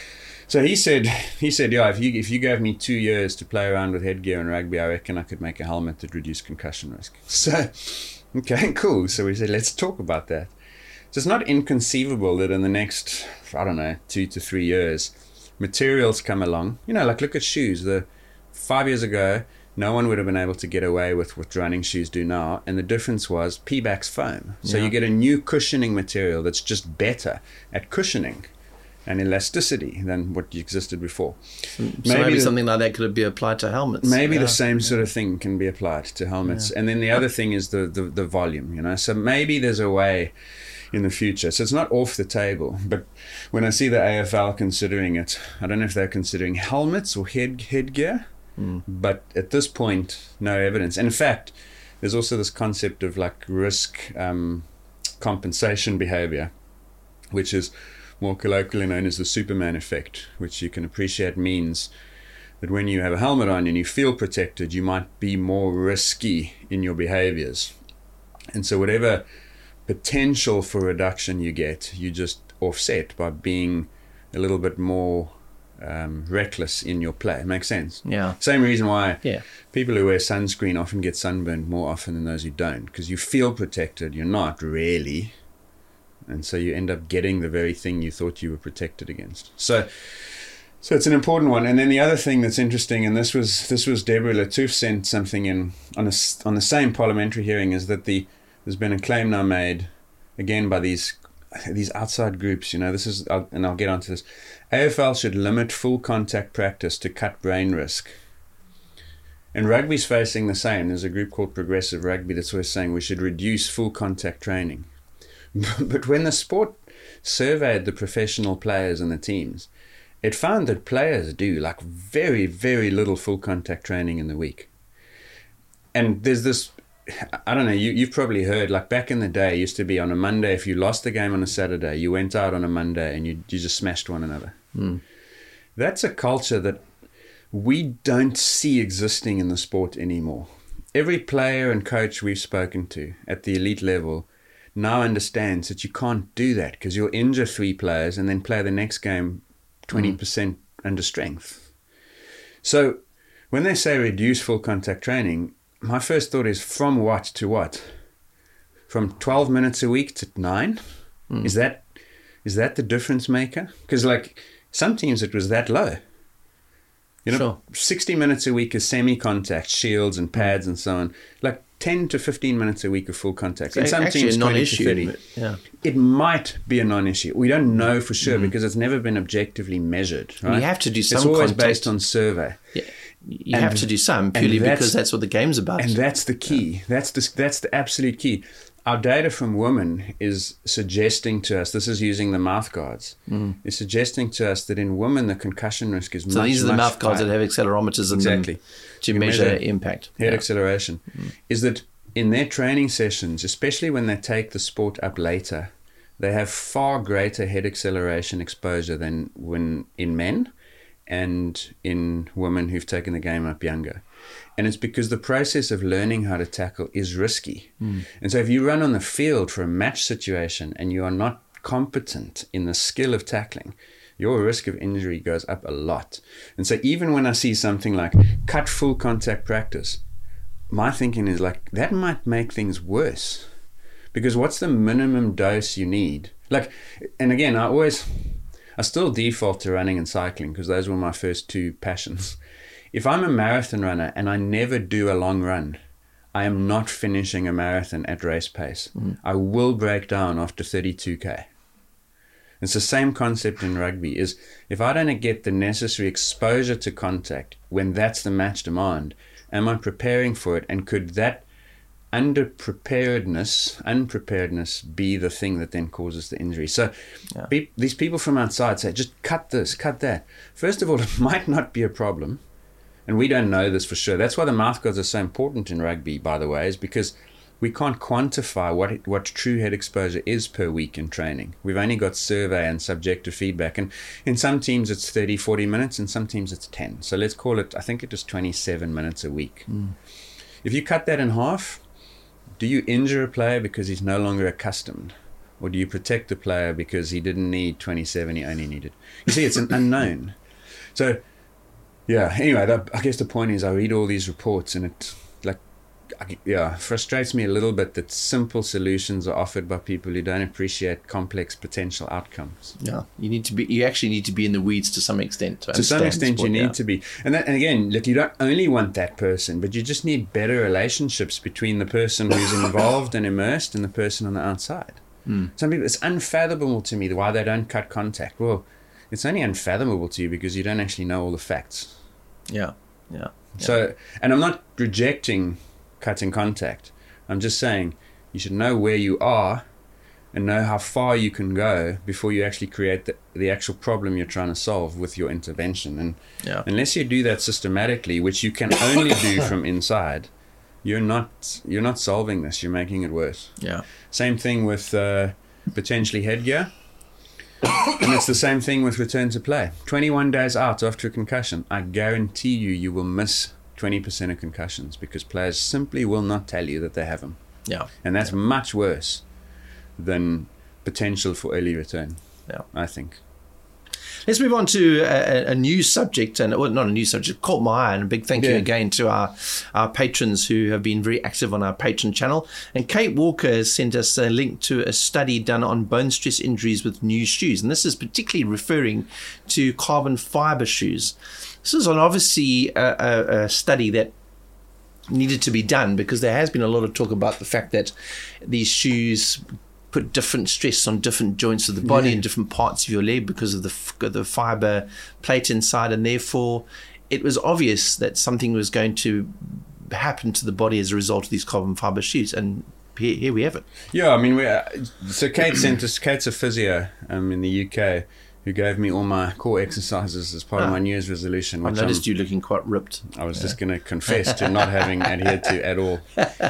So he said, he said, yeah, if you if you gave me two years to play around with headgear and rugby, I reckon I could make a helmet that reduced concussion risk. So, okay, cool. So we said, let's talk about that. So it's not inconceivable that in the next, I don't know, two to three years, materials come along. You know, like look at shoes. The five years ago, no one would have been able to get away with what running shoes do now. And the difference was Pebax foam. So yeah. you get a new cushioning material that's just better at cushioning and elasticity than what existed before. So maybe, maybe the, something like that could be applied to helmets. Maybe yeah. the same sort of thing can be applied to helmets. Yeah. And then the other thing is the, the, the volume, you know. So maybe there's a way in the future. So it's not off the table. But when I see the A F L considering it, I don't know if they're considering helmets or head headgear. Mm. But at this point, no evidence. And in fact, there's also this concept of like risk um, compensation behavior, which is more colloquially known as the Superman effect, which you can appreciate means that when you have a helmet on and you feel protected, you might be more risky in your behaviors. And so whatever potential for reduction you get, you just offset by being a little bit more um, reckless in your play. Makes sense. Yeah. Same reason why Yeah. people who wear sunscreen often get sunburned more often than those who don't, because you feel protected. You're not really. And so you end up getting the very thing you thought you were protected against. So so it's an important one. And then the other thing that's interesting, and this was this was Deborah Latouf sent something in on, a, on the same parliamentary hearing, is that the there's been a claim now made, again, by these these outside groups. You know, this is, and I'll get onto this. A F L should limit full contact practice to cut brain risk. And rugby's facing the same. There's a group called Progressive Rugby that's always saying we should reduce full contact training. But when the sport surveyed the professional players and the teams, it found that players do like very, very little full contact training in the week. And there's this, I don't know, you, you've probably heard, like back in the day, it used to be on a Monday, if you lost the game on a Saturday, you went out on a Monday and you, you just smashed one another. Mm. That's a culture that we don't see existing in the sport anymore. Every player and coach we've spoken to at the elite level now understands that you can't do that, because you'll injure three players and then play the next game twenty percent mm. under strength. So when they say reduce full contact training, my first thought is from what to what? From twelve minutes a week to nine? Mm. Is that is that the difference maker? Because like some teams it was that low. You know, sure. sixty minutes a week is semi-contact, shields and pads and so on. Like ten to fifteen minutes a week of full contact. So in some actually teams, a twenty non-issue, to thirty. but, yeah. It might be a non-issue. We don't know for sure mm. because it's never been objectively measured. Right? You have to do some It's always contact. based on survey. Yeah. You And- have to do some purely that's- because that's what the game's about. And that's the key. That's the, that's the absolute key. Our data from women is suggesting to us, this is using the mouth guards, mm. is suggesting to us that in women the concussion risk is so much, these are the much mouth guards higher. that have accelerometers in Exactly. them to You measure, measure impact. Head Yeah. acceleration. Mm. Is that in their training sessions, especially when they take the sport up later, they have far greater head acceleration exposure than when in men and in women who've taken the game up younger. And it's because the process of learning how to tackle is risky. Mm. And so if you run on the field for a match situation and you are not competent in the skill of tackling, your risk of injury goes up a lot. And so even when I see something like cut full contact practice, my thinking is like, that might make things worse. Because what's the minimum dose you need? Like, and again, I always, I still default to running and cycling because those were my first two passions. If I'm a marathon runner and I never do a long run, I am not finishing a marathon at race pace. Mm. I will break down after thirty-two K. It's the same concept in rugby, is if I don't get the necessary exposure to contact when that's the match demand, am I preparing for it? And could that underpreparedness, unpreparedness be the thing that then causes the injury? So yeah. pe- these people from outside say, just cut this, cut that. First of all, it might not be a problem. And we don't know this for sure. That's why the mouth guards are so important in rugby, by the way, is because we can't quantify what it, what true head exposure is per week in training. We've only got survey and subjective feedback. And in some teams it's thirty, forty minutes. In some teams it's ten. So let's call it, I think it was twenty-seven minutes a week. Mm. If you cut that in half, do you injure a player because he's no longer accustomed? Or do you protect the player because he didn't need twenty-seven, he only needed? You see, it's an unknown. So, yeah, anyway, that, I guess the point is I read all these reports and it, like, I, yeah, frustrates me a little bit that simple solutions are offered by people who don't appreciate complex potential outcomes. Yeah, you need to be. You actually need to be in the weeds to some extent. To, to some extent, sport, you need yeah. to be, and that, and again, look, you don't only want that person, but you just need better relationships between the person who's involved and immersed and the person on the outside. Mm. Some people, it's unfathomable to me why they don't cut contact. Well, it's only unfathomable to you because you don't actually know all the facts. Yeah, yeah. yeah. So, and I'm not rejecting cutting contact. I'm just saying you should know where you are and know how far you can go before you actually create the, the actual problem you're trying to solve with your intervention. And yeah. unless you do that systematically, which you can only do from inside, you're not you're not solving this. You're making it worse. Yeah. Same thing with uh, potentially headgear. And it's the same thing with return to play. twenty-one days out after a concussion, I guarantee you, you will miss twenty percent of concussions because players simply will not tell you that they have them. Yeah. And that's yeah. much worse than potential for early return, yeah. I think. Let's move on to a, a new subject, and well, not a new subject, caught my eye, and a big thank you Yeah. again to our, our patrons who have been very active on our Patreon channel. And Kate Walker has sent us a link to a study done on bone stress injuries with new shoes, and this is particularly referring to carbon fiber shoes. This is an obviously a, a, a study that needed to be done because there has been a lot of talk about the fact that these shoes put different stress on different joints of the body Yeah. and different parts of your leg because of the f- the fiber plate inside, and therefore it was obvious that something was going to happen to the body as a result of these carbon fiber shoes, and here, here we have it. Yeah, I mean, we, uh, so Kate sent us, Kate's a physio um, in the U K who gave me all my core exercises as part Ah. of my New Year's resolution. I've which noticed I'm- you looking quite ripped. I was just going to confess to not having adhered to at all.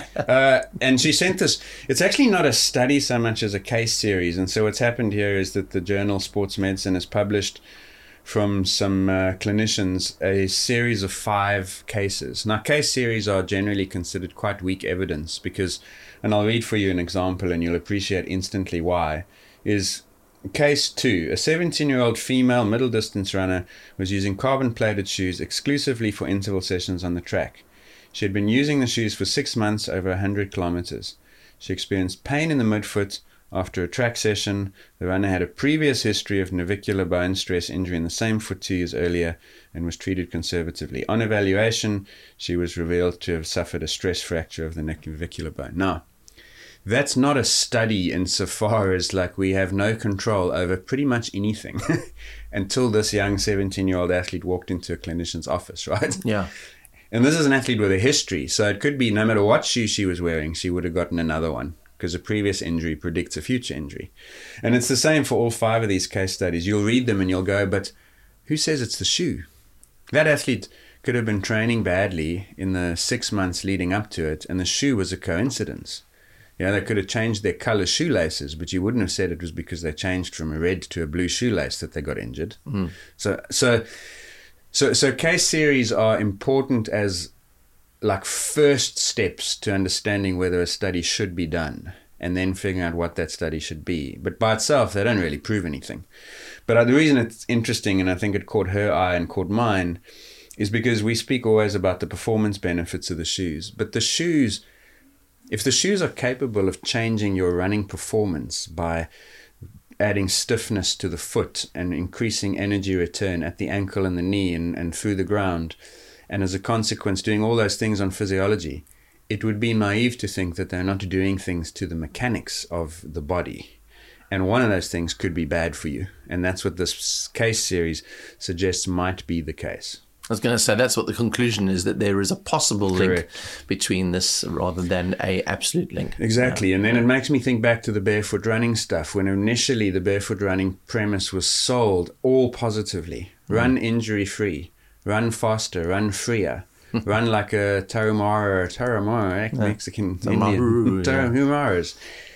Uh, and she sent us, it's actually not a study so much as a case series. And so what's happened here is that the journal Sports Medicine has published from some uh, clinicians a series of five cases. Now, case series are generally considered quite weak evidence because, and I'll read for you an example and you'll appreciate instantly why, is Case two, a seventeen-year-old female middle distance runner was using carbon-plated shoes exclusively for interval sessions on the track. She had been using the shoes for six months over one hundred kilometers. She experienced pain in the midfoot after a track session. The runner had a previous history of navicular bone stress injury in the same foot two years earlier and was treated conservatively. On evaluation, she was revealed to have suffered a stress fracture of the navicular bone. Now, that's not a study insofar as like we have no control over pretty much anything until this young seventeen-year-old athlete walked into a clinician's office, right? Yeah. And this is an athlete with a history, so it could be no matter what shoe she was wearing, she would have gotten another one because a previous injury predicts a future injury. And it's the same for all five of these case studies. You'll read them and you'll go, but who says it's the shoe? That athlete could have been training badly in the six months leading up to it, and the shoe was a coincidence. Yeah, they could have changed their color shoelaces, but you wouldn't have said it was because they changed from a red to a blue shoelace that they got injured. Mm. So, so, so, so case series are important as like first steps to understanding whether a study should be done, and then figuring out what that study should be. But by itself, they don't really prove anything. But the reason it's interesting, and I think it caught her eye and caught mine, is because we speak always about the performance benefits of the shoes, but the shoes. If the shoes are capable of changing your running performance by adding stiffness to the foot and increasing energy return at the ankle and the knee and, and through the ground, and as a consequence doing all those things on physiology, it would be naive to think that they're not doing things to the mechanics of the body. And one of those things could be bad for you. And that's what this case series suggests might be the case. I was going to say that's what the conclusion is, that there is a possible link Correct. between this rather than a absolute link. Exactly. And then it makes me think back to the barefoot running stuff, when initially the barefoot running premise was sold all positively. Run mm. injury free, run faster, run freer, run like a Tarahumara, Tarahumara, Mexican Indian. Tarahumaras.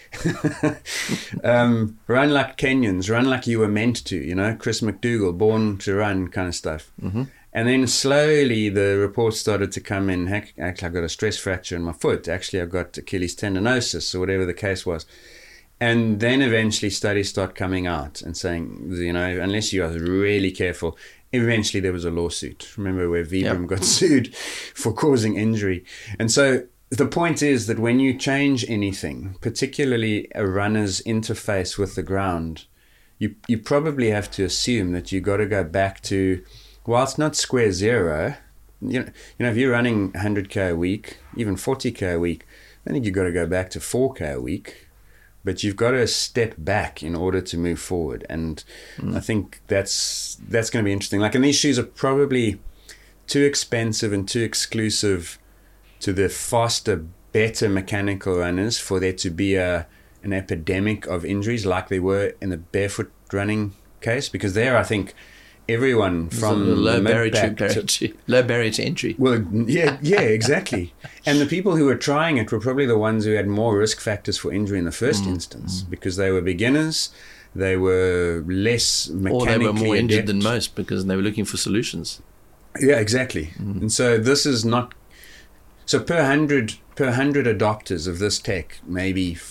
um, run like Kenyans, run like you were meant to, you know, Chris McDougall, born to run kind of stuff. Mm-hmm. And then slowly the reports started to come in, heck, actually I've got a stress fracture in my foot, actually I've got Achilles tendinosis, or whatever the case was. And then eventually studies start coming out and saying, you know, unless you are really careful, eventually there was a lawsuit. Remember where Vibram yep. got sued for causing injury. And so the point is that when you change anything, particularly a runner's interface with the ground, you you probably have to assume that you got to go back to, while it's not square zero, you know, you know, if you're running one hundred K a week, even forty K a week, I think you've got to go back to four K a week. But you've got to step back in order to move forward. And mm. I think that's that's going to be interesting. Like, and these shoes are probably too expensive and too exclusive to the faster, better mechanical runners for there to be a an epidemic of injuries like they were in the barefoot running case. Because there, I think, everyone from the low the barrier to, mid-back barrier to low barrier to entry. Well, yeah, yeah, exactly. And the people who were trying it were probably the ones who had more risk factors for injury in the first mm. instance, because they were beginners, they were less mechanically or they were more injured adept. than most because they were looking for solutions. Yeah, exactly. Mm. And so this is not so per hundred per hundred adopters of this tech, maybe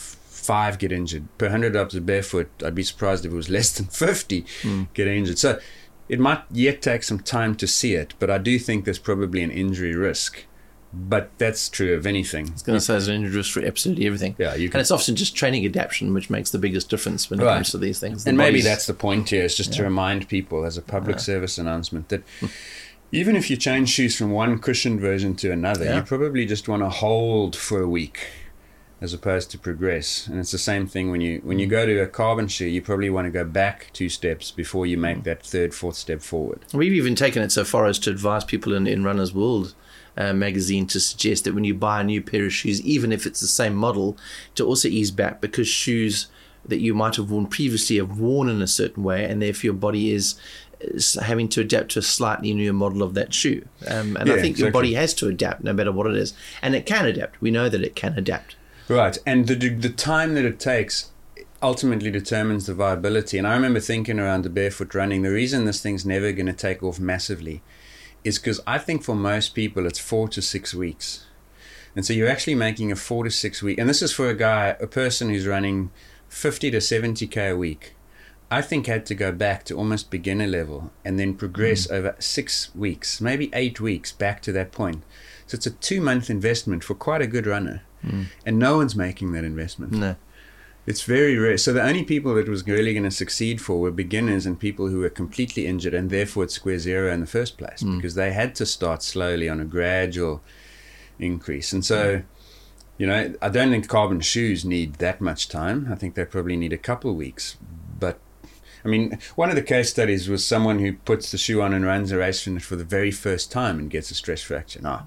five get injured. Per one hundred hours of barefoot, I'd be surprised if it was less than fifty mm. get injured. So it might yet take some time to see it, but I do think there's probably an injury risk. But that's true of anything. I was going to say there's an injury risk for absolutely everything. Yeah, you can, and it's often just training adaptation which makes the biggest difference when it right. comes to these things. The and maybe that's the point here, is just yeah. to remind people as a public yeah. service announcement that even if you change shoes from one cushioned version to another, yeah. you probably just want to hold for a week as opposed to progress. And it's the same thing when you when you go to a carbon shoe, you probably want to go back two steps before you make that third, fourth step forward. We've even taken it so far as to advise people in, in Runner's World Uh, magazine to suggest that when you buy a new pair of shoes, even if it's the same model, to also ease back, because shoes that you might have worn previously have worn in a certain way, and therefore your body is, is having to adapt to a slightly newer model of that shoe. Um, and yeah, I think exactly. your body has to adapt no matter what it is. And it can adapt. We know that it can adapt. Right. And the the time that it takes ultimately determines the viability. And I remember thinking around the barefoot running, the reason this thing's never going to take off massively is because I think for most people it's four to six weeks. And so you're actually making a four to six week, and this is for a guy, a person who's running fifty to seventy K a week, I think had to go back to almost beginner level and then progress mm. over six weeks, maybe eight weeks back to that point. So it's a two month investment for quite a good runner. Mm. And no one's making that investment. No. It's very rare. So the only people that was really going to succeed for were beginners and people who were completely injured, and therefore it's square zero in the first place mm. because they had to start slowly on a gradual increase. And so, mm. you know, I don't think carbon shoes need that much time. I think they probably need a couple of weeks. But, I mean, one of the case studies was someone who puts the shoe on and runs a race finish for the very first time and gets a stress fracture. Now,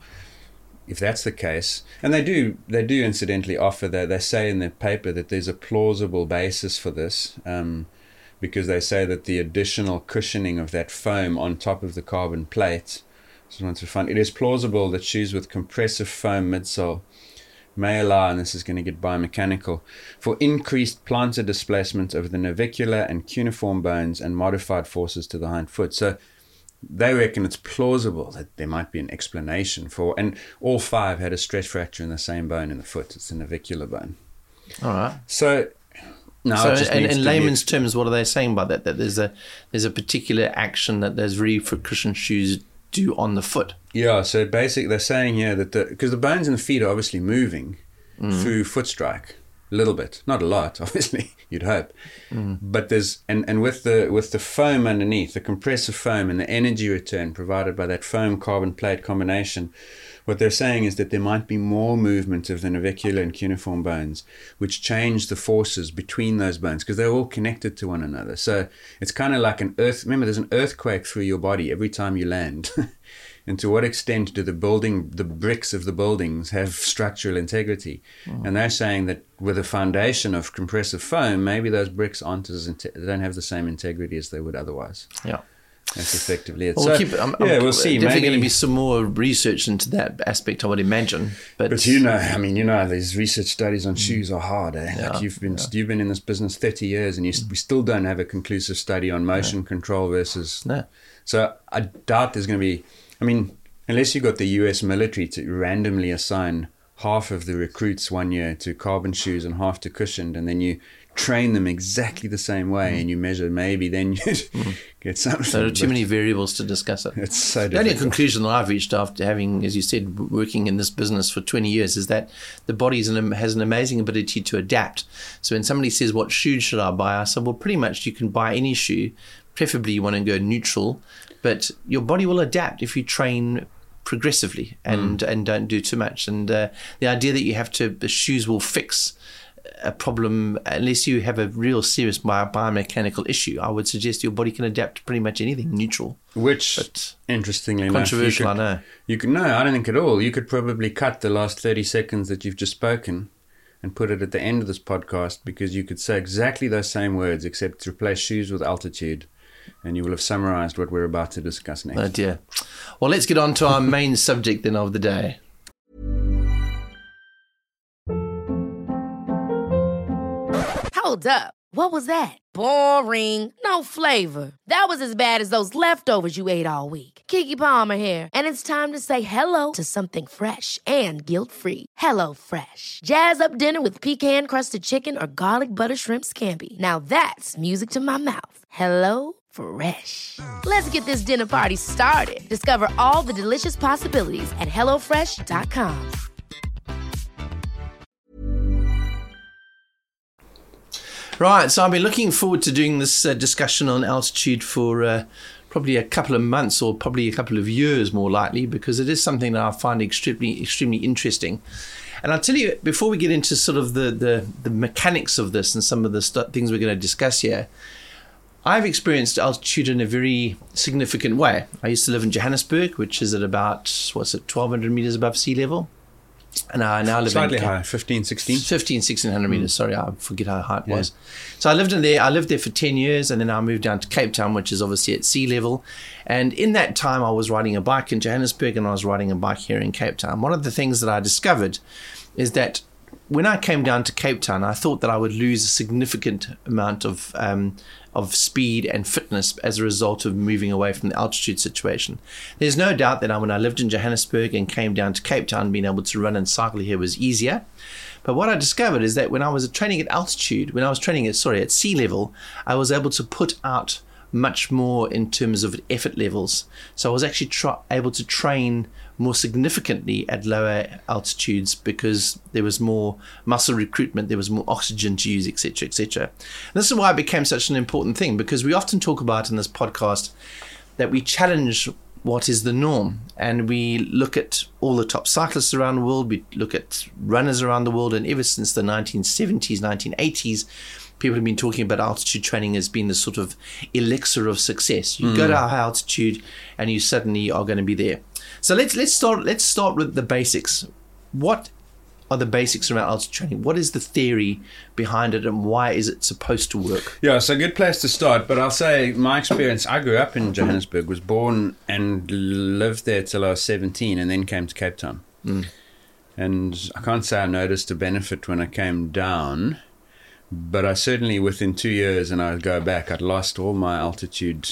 if that's the case, and they do, they do incidentally offer that, they say in their paper that there's a plausible basis for this, um, because they say that the additional cushioning of that foam on top of the carbon plate, so once we find, it is plausible that shoes with compressive foam midsole may allow, and this is going to get biomechanical, for increased plantar displacement of the navicular and cuneiform bones and modified forces to the hind foot. So they reckon it's plausible that there might be an explanation for, and all five had a stress fracture in the same bone in the foot. It's the navicular bone. All right. So, no. So, in, in layman's be, terms, what are they saying by that? That there's a there's a particular action that those really cushioned shoes do on the foot. Yeah. So basically, they're saying here that the because the bones in the feet are obviously moving mm. through foot strike a little bit, not a lot, obviously. You'd hope, mm. but there's and, and with the with the foam underneath, the compressive foam and the energy return provided by that foam carbon plate combination, what they're saying is that there might be more movement of the navicular and cuneiform bones, which change the forces between those bones because they're all connected to one another. So it's kind of like an earth. Remember, there's an earthquake through your body every time you land. And to what extent do the building, the bricks of the buildings have structural integrity? Oh. And they're saying that with a foundation of compressive foam, maybe those bricks aren't as inte- they don't have the same integrity as they would otherwise. Yeah. That's effectively it. Well, so, we'll keep, I'm, yeah, I'm we'll see. Definitely maybe, going to be some more research into that aspect, I would imagine. But, but you know, I mean, you know, these research studies on mm. shoes are hard. Eh? Yeah, like you've been yeah. you've been in this business thirty years, and you, mm. we still don't have a conclusive study on motion no. control versus. No. So I doubt there's going to be. I mean, unless you got the U S military to randomly assign half of the recruits one year to carbon shoes and half to cushioned, and then you train them exactly the same way mm. and you measure, maybe then you'd mm. get something. So there are too many variables to discuss it. It's so difficult. The only conclusion that I've reached after having, as you said, working in this business for twenty years is that the body has an amazing ability to adapt. So when somebody says, what shoe should I buy? I said, well, pretty much you can buy any shoe. Preferably you want to go neutral, but your body will adapt if you train progressively and, mm. and don't do too much. And uh, the idea that you have to, the shoes will fix a problem unless you have a real serious bio- biomechanical issue. I would suggest your body can adapt to pretty much anything neutral. Which, but interestingly controversial, enough, you could, I know. You could, no, I don't think at all. You could probably cut the last thirty seconds that you've just spoken and put it at the end of this podcast, because you could say exactly those same words except replace shoes with altitude, and you will have summarized what we're about to discuss next. Oh dear. Well, let's get on to our main subject then of the day. Hold up. What was that? Boring. No flavor. That was as bad as those leftovers you ate all week. Keke Palmer here, and it's time to say hello to something fresh and guilt-free. Hello Fresh. Jazz up dinner with pecan-crusted chicken or garlic butter shrimp scampi. Now that's music to my mouth. Hello Fresh. Let's get this dinner party started. Discover all the delicious possibilities at hello fresh dot com. Right, so I've been looking forward to doing this uh, discussion on altitude for uh, probably a couple of months, or probably a couple of years more likely, because it is something that I find extremely, extremely interesting. And I'll tell you, before we get into sort of the, the, the mechanics of this and some of the st- things we're going to discuss here, I've experienced altitude in a very significant way. I used to live in Johannesburg, which is at about, what's it, twelve hundred meters above sea level. And I now live Slightly in higher, fifteen, sixteen fifteen, sixteen hundred meters. Sorry, I forget how high it was. Yeah. So I lived in there. I lived there for ten years, and then I moved down to Cape Town, which is obviously at sea level. And in that time, I was riding a bike in Johannesburg, and I was riding a bike here in Cape Town. One of the things that I discovered is that when I came down to Cape Town, I thought that I would lose a significant amount of um, of speed and fitness as a result of moving away from the altitude situation. There's no doubt that when I lived in Johannesburg and came down to Cape Town, being able to run and cycle here was easier. But what I discovered is that when I was training at altitude, when I was training at, sorry, at sea level, I was able to put out much more in terms of effort levels. So I was actually tra- able to train more significantly at lower altitudes because there was more muscle recruitment, there was more oxygen to use, et cetera, et cetera. This is why it became such an important thing, because we often talk about in this podcast that we challenge what is the norm, and we look at all the top cyclists around the world, we look at runners around the world, and ever since the nineteen seventies, nineteen eighties, people have been talking about altitude training as being the sort of elixir of success. You mm. go to high altitude and you suddenly are going to be there. So let's let's start let's start with the basics. What are the basics around altitude training? What is the theory behind it, and why is it supposed to work? Yeah, it's a good place to start. But I'll say my experience, I grew up in Johannesburg, was born and lived there till I was seventeen, and then came to Cape Town. Mm. And I can't say I noticed a benefit when I came down, but I certainly, within two years, and I'd go back, I'd lost all my altitude.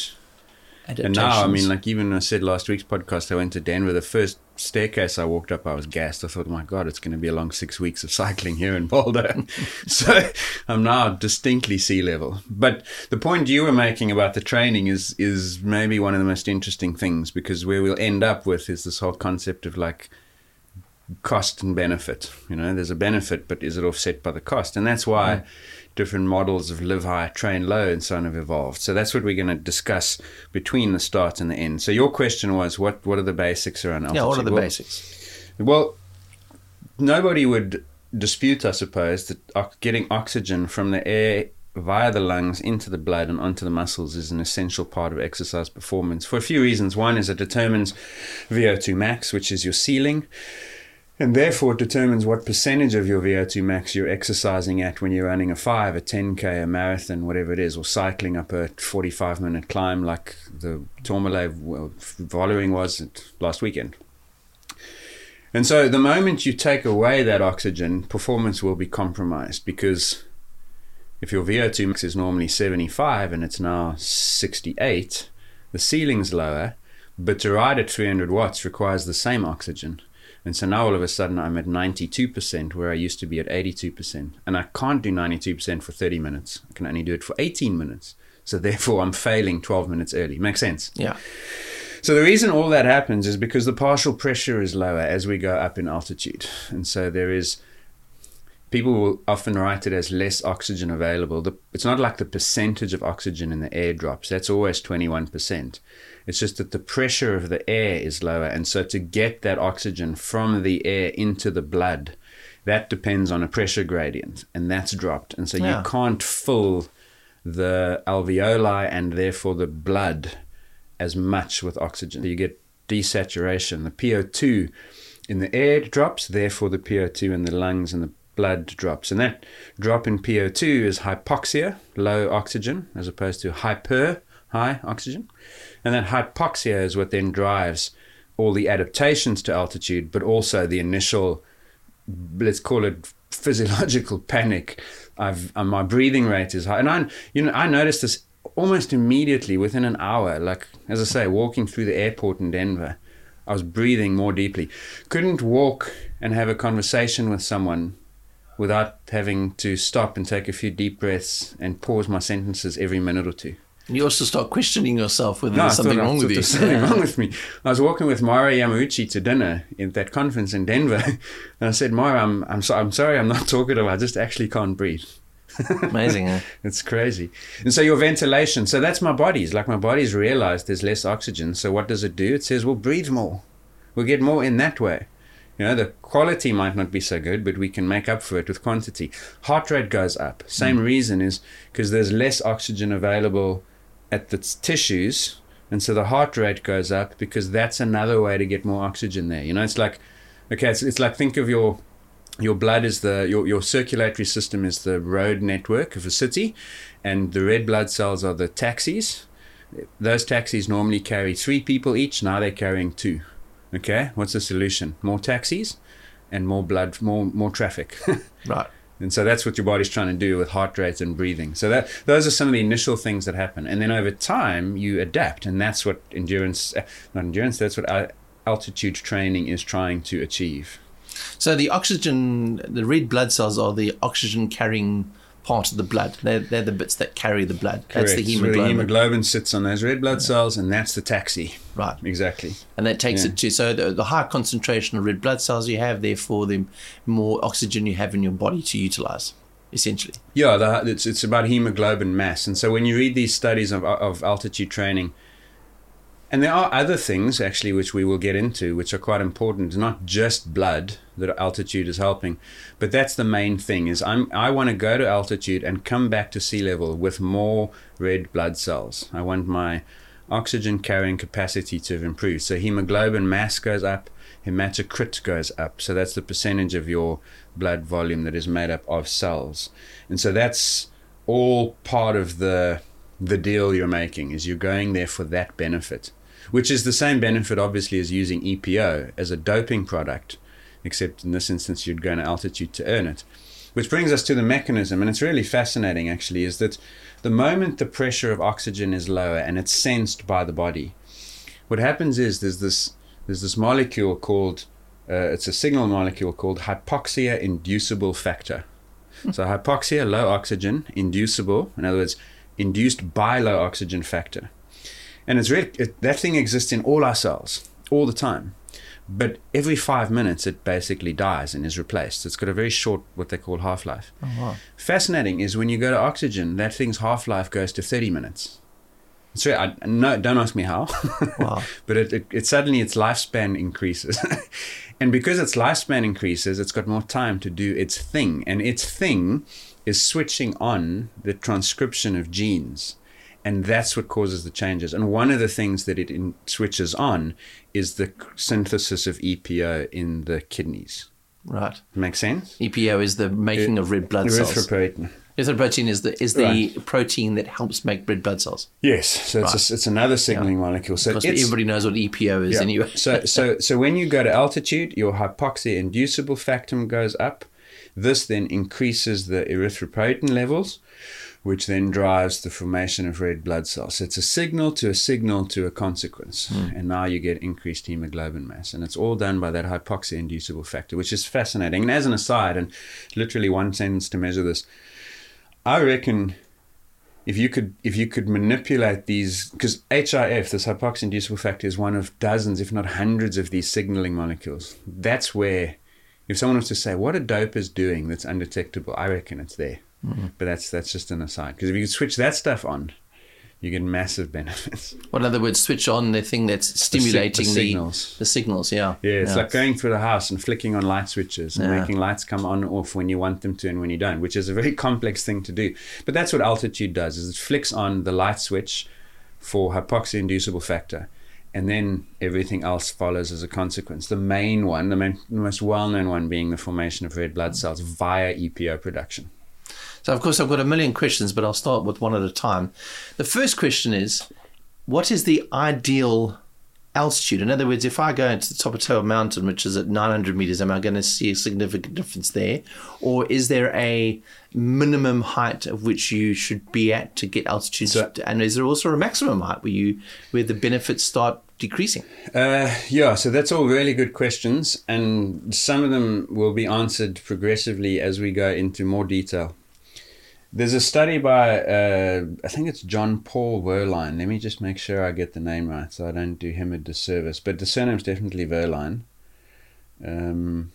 And now, I mean, like even I said last week's podcast, I went to Denver. The first staircase I walked up, I was gassed. I thought, my God, it's going to be a long six weeks of cycling here in Boulder. So I'm now distinctly sea level. But the point you were making about the training is is maybe one of the most interesting things, because where we'll end up with is this whole concept of like cost and benefit. You know, there's a benefit, but is it offset by the cost? And that's why mm. different models of live high, train low, and so on have evolved. So that's what we're going to discuss between the start and the end. So your question was, what what are the basics around altitude? Yeah, what are the well, basics? Well, nobody would dispute, I suppose, that getting oxygen from the air via the lungs into the blood and onto the muscles is an essential part of exercise performance for a few reasons. One is it determines V O two max, which is your ceiling. And therefore, it determines what percentage of your V O two max you're exercising at when you're running a five, a ten K, a marathon, whatever it is, or cycling up a forty-five minute climb like the Tourmalet following was last weekend. And so the moment you take away that oxygen, performance will be compromised, because if your V O two max is normally seventy-five and it's now sixty-eight, the ceiling's lower, but to ride at three hundred watts requires the same oxygen. And so now all of a sudden I'm at ninety-two percent where I used to be at eighty-two percent. And I can't do ninety-two percent for thirty minutes. I can only do it for eighteen minutes. So therefore I'm failing twelve minutes early. Makes sense? Yeah. So the reason all that happens is because the partial pressure is lower as we go up in altitude. And so there is, people will often write it as less oxygen available. The, it's not like the percentage of oxygen in the air drops. That's always twenty-one percent. It's just that the pressure of the air is lower. And so to get that oxygen from the air into the blood, that depends on a pressure gradient, and that's dropped. And so yeah. you can't fill the alveoli and therefore the blood as much with oxygen. You get desaturation. The P O two in the air drops, therefore the P O two in the lungs and the blood drops. And that drop in P O two is hypoxia, low oxygen, as opposed to hyper, high oxygen. And that hypoxia is what then drives all the adaptations to altitude, but also the initial, let's call it physiological panic. I've uh, my breathing rate is high, and I, you know, I noticed this almost immediately within an hour. Like as I say, walking through the airport in Denver, I was breathing more deeply. Couldn't walk and have a conversation with someone without having to stop and take a few deep breaths and pause my sentences every minute or two. You also start questioning yourself whether No, there's I something thought I wrong thought with you. There's something wrong with me. I was walking with Mara Yamauchi to dinner at that conference in Denver, and I said, Mara, I'm I'm, so, I'm sorry, I'm not talkative. I just actually can't breathe. Amazing, eh? It's crazy. And so your ventilation, so that's my body's. Like my body's realized there's less oxygen. So what does it do? It says, well, breathe more. We'll get more in that way. You know, the quality might not be so good, but we can make up for it with quantity. Heart rate goes up. Same mm. reason is because there's less oxygen available at the tissues, and so the heart rate goes up because that's another way to get more oxygen there. You know, it's like, okay, it's, it's like think of your your blood is the your, your circulatory system is the road network of a city, and the red blood cells are the taxis. Those taxis normally carry three people each. Now they're carrying two. Okay, what's the solution? More taxis and more blood, more more traffic. Right. And so that's what your body's trying to do with heart rate and breathing. So that those are some of the initial things that happen. And then over time, you adapt. And that's what endurance, not endurance, that's what altitude training is trying to achieve. So the oxygen, the red blood cells are the oxygen carrying part of the blood. They're, they're the bits that carry the blood. Correct. That's the So hemoglobin. the hemoglobin sits on those red blood cells, and that's the taxi. Right. Exactly. And that takes Yeah. it to, so the, the higher concentration of red blood cells you have, therefore the more oxygen you have in your body to utilize, essentially. Yeah, the, it's it's about hemoglobin mass. And so when you read these studies of of altitude training, and there are other things actually which we will get into, which are quite important. Not just blood that altitude is helping, but that's the main thing. Is I'm I want to go to altitude and come back to sea level with more red blood cells. I want my oxygen carrying capacity to have improved. So hemoglobin mass goes up, hematocrit goes up. So that's the percentage of your blood volume that is made up of cells. And so that's all part of the the deal you're making, is you're going there for that benefit, which is the same benefit obviously as using E P O as a doping product, except in this instance you'd go to altitude to earn it. Which brings us to the mechanism, and it's really fascinating actually, is that the moment the pressure of oxygen is lower and it's sensed by the body, what happens is there's this there's this molecule called, uh, it's a signal molecule called hypoxia inducible factor. So hypoxia, low oxygen, inducible, in other words, induced by low oxygen factor. And it's really, it, that thing exists in all our cells, all the time. But every five minutes, it basically dies and is replaced. It's got a very short, what they call half-life. Oh, wow. Fascinating is when you go to oxygen, that thing's half-life goes to thirty minutes. It's really, I, no, don't ask me how. Wow. But it, it, it suddenly its lifespan increases. And because its lifespan increases, it's got more time to do its thing. And its thing is switching on the transcription of genes. And that's what causes the changes. And one of the things that it in, switches on is the synthesis of E P O in the kidneys. Right. Make sense? E P O is the making of red blood cells. Erythropoietin. Erythropoietin is the is the Right. protein that helps make red blood cells. Yes. So it's, Right. a, it's another signaling molecule. So Because it's, everybody knows what E P O is Yeah. anyway. so, so, so when you go to altitude, your hypoxia inducible factor goes up. This then increases the erythropoietin levels, which then drives the formation of red blood cells. So it's a signal to a signal to a consequence. Mm. And now you get increased hemoglobin mass. And it's all done by that hypoxia inducible factor, which is fascinating. And as an aside, and literally one sentence to measure this, I reckon if you could if you could manipulate these, because H I F, this hypoxia inducible factor, is one of dozens, if not hundreds, of these signaling molecules. That's where, if someone was to say, what a dope is doing that's undetectable, I reckon it's there. Mm-hmm. But that's that's just an aside. Because if you could switch that stuff on, you get massive benefits. Well, in other words, switch on the thing that's stimulating the, the, signals. The signals, yeah. Yeah, it's yeah. like going through the house and flicking on light switches and Yeah. making lights come on or off when you want them to and when you don't, which is a very complex thing to do. But that's what altitude does, is it flicks on the light switch for hypoxia inducible factor. And then everything else follows as a consequence. The main one, the, main, the most well-known one, being the formation of red blood cells via E P O production. So, of course, I've got a million questions, but I'll start with one at a time. The first question is, what is the ideal altitude? In other words, if I go into the top of Tower Mountain, which is at nine hundred meters, am I going to see a significant difference there? Or is there a minimum height of which you should be at to get altitude? So, and is there also a maximum height where you where the benefits start decreasing? Uh, yeah, so that's all really good questions, and some of them will be answered progressively as we go into more detail. There's a study by, uh, I think it's John Paul Verline. Let me just make sure I get the name right so I don't do him a disservice. But the surname's definitely Verline. Um,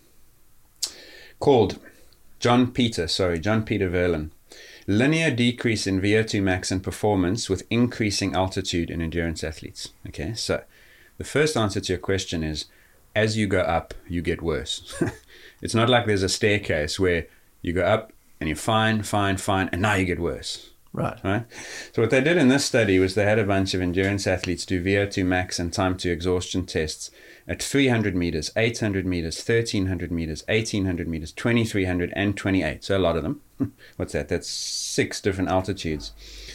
called John Peter, sorry, John Peter Verline. Linear decrease in V O two max and performance with increasing altitude in endurance athletes. Okay, so the first answer to your question is, as you go up, you get worse. It's not like there's a staircase where you go up, and you're fine, fine, fine, and now you get worse. Right. Right. So what they did in this study was they had a bunch of endurance athletes do V O two max and time to exhaustion tests at three hundred meters, eight hundred meters, thirteen hundred meters, eighteen hundred meters, twenty-three hundred, and twenty-eight. So a lot of them. What's that? That's six different altitudes.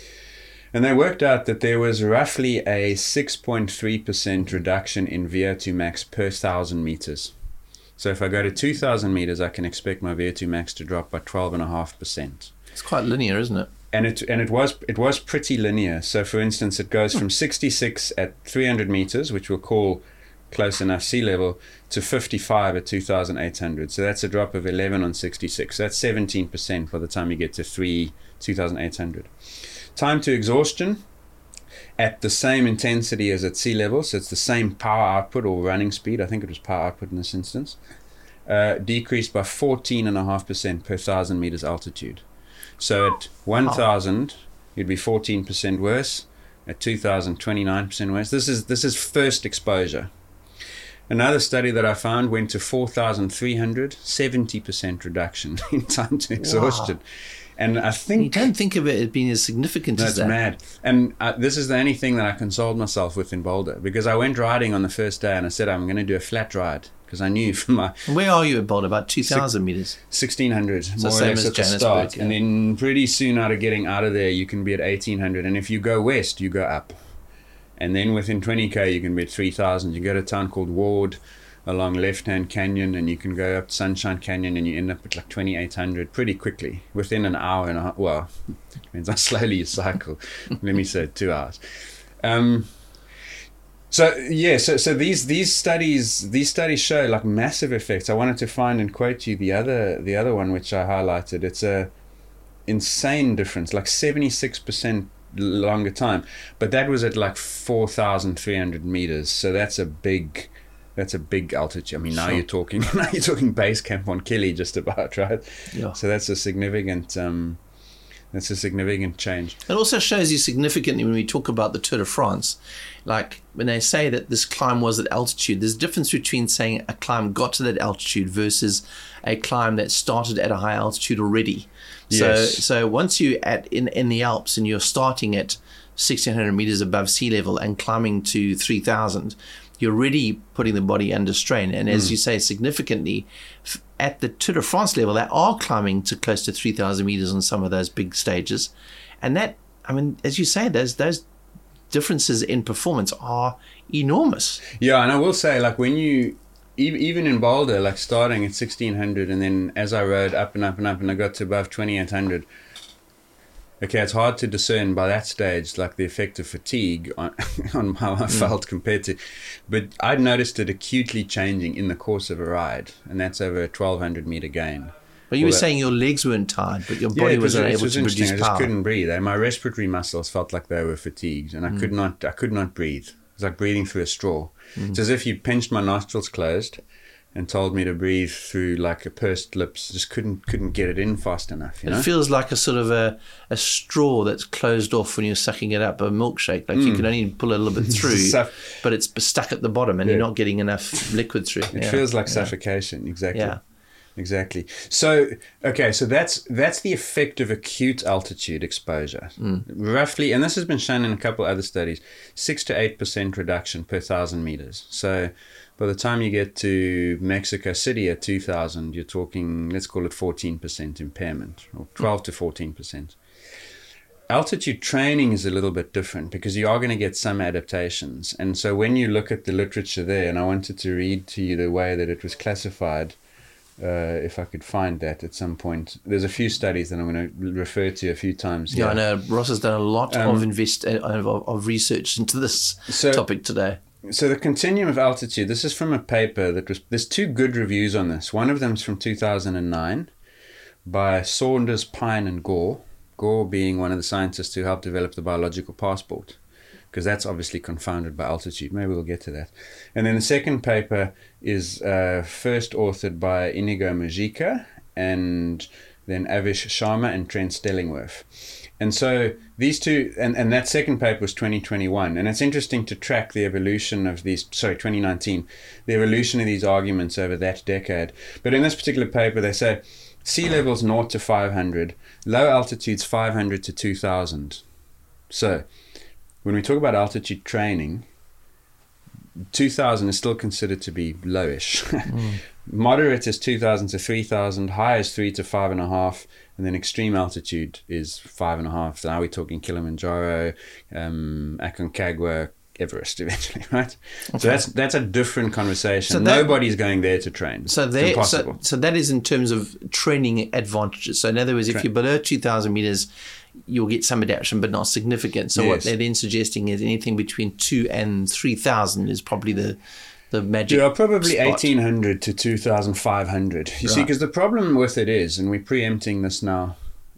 And they worked out that there was roughly a six point three percent reduction in V O two max per thousand meters. So if I go to two thousand meters, I can expect my V O two max to drop by twelve point five percent. It's quite linear, isn't it? And it and it was it was pretty linear. So for instance, it goes from sixty-six at three hundred meters, which we'll call close enough sea level, to fifty-five at two thousand eight hundred. So that's a drop of eleven on sixty-six. So that's seventeen percent by the time you get to three two thousand eight hundred. Time to exhaustion at the same intensity as at sea level, so it's the same power output or running speed. I think it was power output in this instance. Uh, decreased by fourteen point five percent per thousand meters altitude. So at one thousand, you'd be fourteen percent worse. At two thousand, twenty-nine percent worse. This is this is first exposure. Another study that I found went to four thousand three hundred, seventy percent reduction in time to exhaustion. Wow. And I think... You don't think of it as being as significant as that. That's mad. And uh, this is the only thing that I consoled myself with in Boulder, because I went riding on the first day and I said, I'm going to do a flat ride, because I knew from my... Where are you at Boulder? About two thousand meters? sixteen hundred, so more or less at the start. Yeah. And then pretty soon out of getting out of there, you can be at eighteen hundred. And if you go west, you go up. And then within twenty K, you can be at three thousand. You go to a town called Ward along Left-Hand Canyon, and you can go up Sunshine Canyon, and you end up at like twenty-eight hundred pretty quickly, within an hour and a half. Well, depends how slowly you cycle. Let me say two hours. Um, so yeah, so so these these studies these studies show like massive effects. I wanted to find and quote you the other the other one which I highlighted. It's a insane difference, like seventy-six percent longer time, but that was at like four thousand three hundred meters. So that's a big. That's a big altitude. I mean, now sure. you're talking now you're talking base camp on Kili just about, right? Yeah. So that's a significant um, that's a significant change. It also shows you significantly when we talk about the Tour de France, like when they say that this climb was at altitude, there's a difference between saying a climb got to that altitude versus a climb that started at a high altitude already. Yes. So so once you at in, in the Alps and you're starting at sixteen hundred meters above sea level and climbing to three thousand, you're already putting the body under strain. And as mm. you say, significantly, at the Tour de France level, they are climbing to close to three thousand meters on some of those big stages. And that, I mean, as you say, those those differences in performance are enormous. Yeah, and I will say, like, when you, even in Boulder, like starting at sixteen hundred, and then as I rode up and up and up, and I got to above twenty-eight hundred, okay, it's hard to discern by that stage, like the effect of fatigue on, on how I felt mm. compared to, but I'd noticed it acutely changing in the course of a ride, and that's over a twelve hundred meter gain. But you well, were that, saying your legs weren't tired, but your body yeah, was, wasn't able was to produce power. I just couldn't breathe. And my respiratory muscles felt like they were fatigued, and I mm. could not, I could not breathe. It was like breathing through a straw. Mm. It's as if you pinched my nostrils closed and told me to breathe through like a pursed lips. Just couldn't couldn't get it in fast enough. You know? It feels like a sort of a, a straw that's closed off when you're sucking it up, a milkshake. Like mm. you can only pull a little bit through, but it's stuck at the bottom and yeah. you're not getting enough liquid through. It yeah. feels like yeah. suffocation, exactly. Yeah. Exactly. So, okay, so that's that's the effect of acute altitude exposure. Mm. Roughly, and this has been shown in a couple other studies, six to eight percent reduction per thousand meters. So by the time you get to Mexico City at two thousand, you're talking, let's call it fourteen percent impairment, or twelve mm. to fourteen percent. altitude training is a little bit different because you are going to get some adaptations. And so when you look at the literature there, and I wanted to read to you the way that it was classified, uh, if I could find that at some point. There's a few studies that I'm going to refer to a few times. Yeah, here. I know Ross has done a lot Um, of invest uh, of, of research into this So- topic today. So the continuum of altitude, this is from a paper that was, there's two good reviews on this. One of them is from two thousand nine by Saunders, Pine and Gore. Gore being one of the scientists who helped develop the biological passport, because that's obviously confounded by altitude. Maybe we'll get to that. And then the second paper is uh, first authored by Inigo Mujica and then Avish Sharma and Trent Stellingworth. And so these two, and, and that second paper was twenty twenty-one. And it's interesting to track the evolution of these, sorry, twenty nineteen, the evolution of these arguments over that decade. But in this particular paper, they say sea levels zero to five hundred, low altitudes five hundred to two thousand. So when we talk about altitude training, two thousand is still considered to be lowish. Mm. Moderate is two thousand to three thousand, high is three to five and a half, and then extreme altitude is five and a half. So now we're talking Kilimanjaro, um, Aconcagua, Everest eventually, right? Okay. So that's that's a different conversation. So that, Nobody's going there to train. So there, so, so that is in terms of training advantages. So in other words, if Tra- you're below two thousand meters, you'll get some adaptation, but not significant. So yes. What they're then suggesting is anything between two and three thousand is probably the the magic. Yeah, probably spot. eighteen hundred to two thousand five hundred. You right. see, because the problem with it is, and we're preempting this now,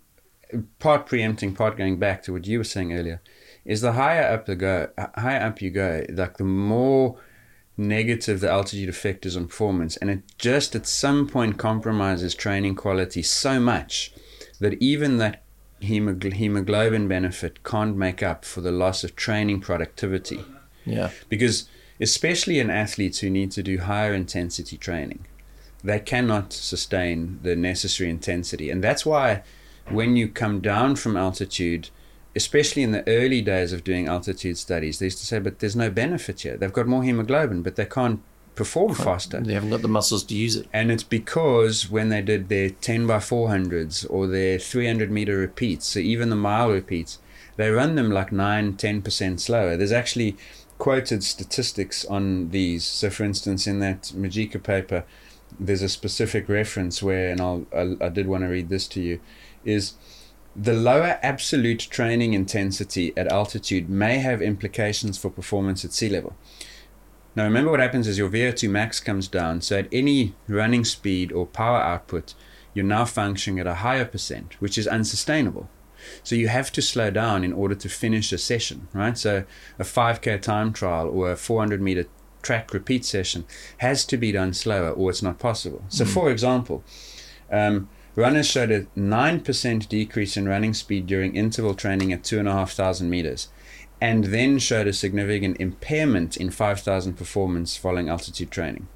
part preempting, part going back to what you were saying earlier, is the higher up the go, higher up you go, like the more negative the altitude effect is on performance, and it just at some point compromises training quality so much that even that hemog- hemoglobin benefit can't make up for the loss of training productivity. Yeah, because especially in athletes who need to do higher intensity training, they cannot sustain the necessary intensity, and that's why when you come down from altitude, especially in the early days of doing altitude studies, they used to say, but there's no benefit here. They've got more hemoglobin, but they can't perform faster. They haven't got the muscles to use it. And it's because when they did their ten by four hundreds or their three hundred meter repeats, so even the mile repeats, they run them like nine, ten percent slower. There's actually quoted statistics on these. So for instance, in that Mujica paper, there's a specific reference where, and I'll, I, I did want to read this to you, is the lower absolute training intensity at altitude may have implications for performance at sea level. Now remember what happens is your V O two max comes down, so at any running speed or power output, you're now functioning at a higher percent, which is unsustainable. So you have to slow down in order to finish a session, right? So a five K time trial or a four hundred meter track repeat session has to be done slower or it's not possible. So mm. for example, um, runners showed a nine percent decrease in running speed during interval training at two thousand five hundred meters, and then showed a significant impairment in five thousand performance following altitude training.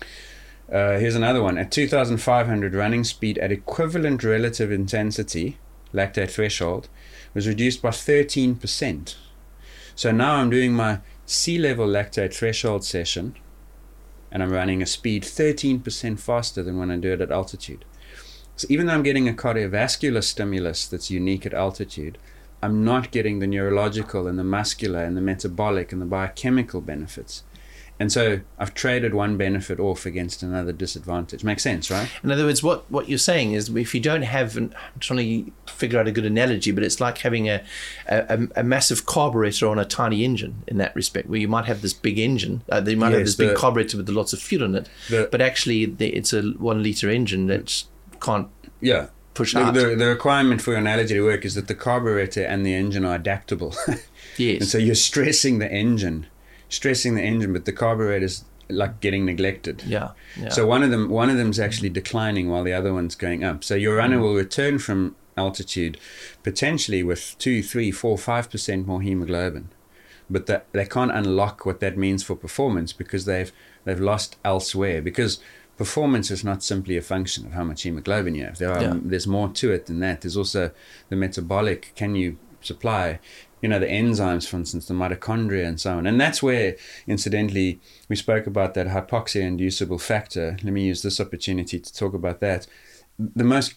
Uh, here's another one. At two thousand five hundred, running speed at equivalent relative intensity, lactate threshold, was reduced by thirteen percent. So now I'm doing my sea level lactate threshold session, and I'm running a speed thirteen percent faster than when I do it at altitude. So even though I'm getting a cardiovascular stimulus that's unique at altitude, I'm not getting the neurological and the muscular and the metabolic and the biochemical benefits. And so I've traded one benefit off against another disadvantage. Makes sense, right? In other words, what, what you're saying is if you don't have, an, I'm trying to figure out a good analogy, but it's like having a, a, a massive carburetor on a tiny engine in that respect, where you might have this big engine, uh, you might yes, have this the, big carburetor with lots of fuel in it, the, but actually the, it's a one litre engine that can't yeah. push the, out. The, the requirement for your analogy to work is that the carburetor and the engine are adaptable. Yes. And so you're stressing the engine. stressing the engine, but the carburetor's like getting neglected. Yeah, yeah. So one of them, one of them's actually declining while the other one's going up. So your runner mm. will return from altitude potentially with two, three, four, five percent more hemoglobin, but that they can't unlock what that means for performance because they've they've lost elsewhere. Because performance is not simply a function of how much hemoglobin you have. There are yeah. there's more to it than that. There's also the metabolic. Can you supply? You know, the enzymes, for instance, the mitochondria and so on. And that's where, incidentally, we spoke about that hypoxia-inducible factor. Let me use this opportunity to talk about that. The most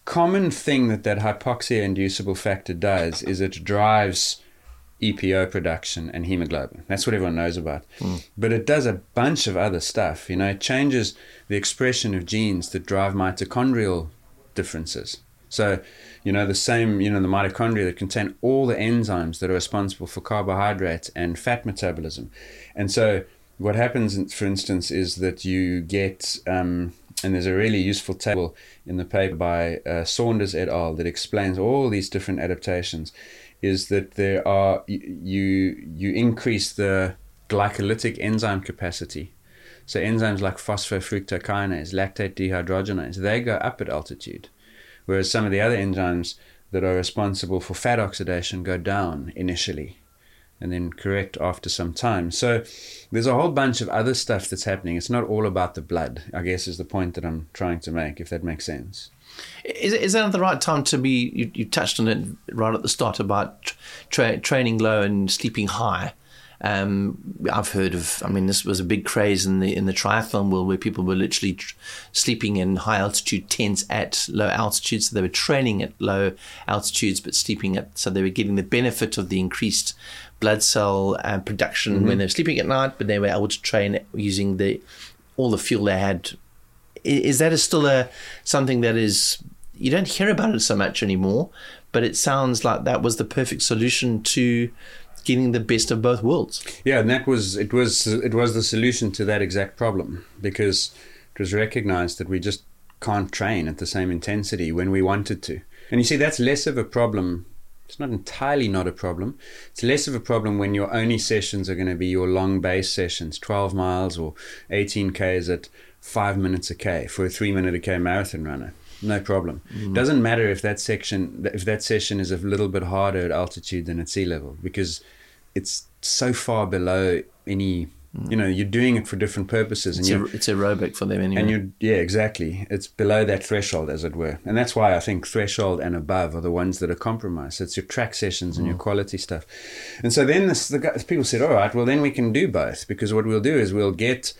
common thing that that hypoxia-inducible factor does is it drives E P O production and hemoglobin. That's what everyone knows about. Mm. But it does a bunch of other stuff. You know, it changes the expression of genes that drive mitochondrial differences. So, you know, the same, you know, the mitochondria that contain all the enzymes that are responsible for carbohydrate and fat metabolism. And so what happens, for instance, is that you get, um, and there's a really useful table in the paper by uh, Saunders et al. That explains all these different adaptations, is that there are, you, you increase the glycolytic enzyme capacity. So enzymes like phosphofructokinase, lactate dehydrogenase, they go up at altitude. Whereas some of the other enzymes that are responsible for fat oxidation go down initially and then correct after some time. So there's a whole bunch of other stuff that's happening. It's not all about the blood, I guess, is the point that I'm trying to make, if that makes sense. Is, is that the right time to be, you, you touched on it right at the start about tra- training low and sleeping high. Um, I've heard of, I mean, this was a big craze in the in the triathlon world where people were literally tr- sleeping in high altitude tents at low altitudes. So they were training at low altitudes but sleeping at, so they were getting the benefit of the increased blood cell uh, production mm-hmm. when they were sleeping at night, but they were able to train using the all the fuel they had. Is that a still a something that is, you don't hear about it so much anymore, but it sounds like that was the perfect solution to getting the best of both worlds. Yeah, and that was it was it was the solution to that exact problem, because it was recognized that we just can't train at the same intensity when we wanted to. And you see, that's less of a problem. It's not entirely not a problem. It's less of a problem when your only sessions are going to be your long base sessions, twelve miles or eighteen Ks at five minutes a K for a three minute a K marathon runner. No problem. Mm. Doesn't matter if that section, if that session is a little bit harder at altitude than at sea level, because it's so far below any, you know, you're doing it for different purposes. It's, and a, it's aerobic for them anyway. And you, yeah, exactly. It's below that threshold, as it were. And that's why I think threshold and above are the ones that are compromised. It's your track sessions and mm. your quality stuff. And so then this, the guys, people said, all right, well, then we can do both, because what we'll do is we'll get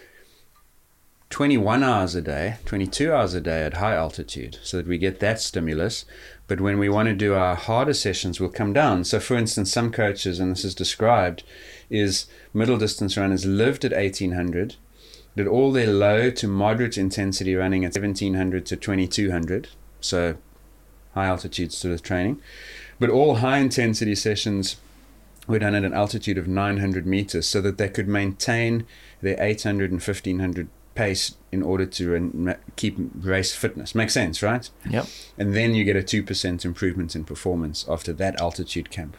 twenty-one hours a day, twenty-two hours a day at high altitude, so that we get that stimulus. But when we want to do our harder sessions, we'll come down. So for instance, some coaches, and this is described, is middle distance runners lived at eighteen hundred, did all their low to moderate intensity running at seventeen hundred to twenty-two hundred, so high altitude sort of training. But all high intensity sessions were done at an altitude of nine hundred meters, so that they could maintain their eight hundred and fifteen hundred pace in order to re- keep race fitness. Makes sense, right? Yep. And then you get a two percent improvement in performance after that altitude camp.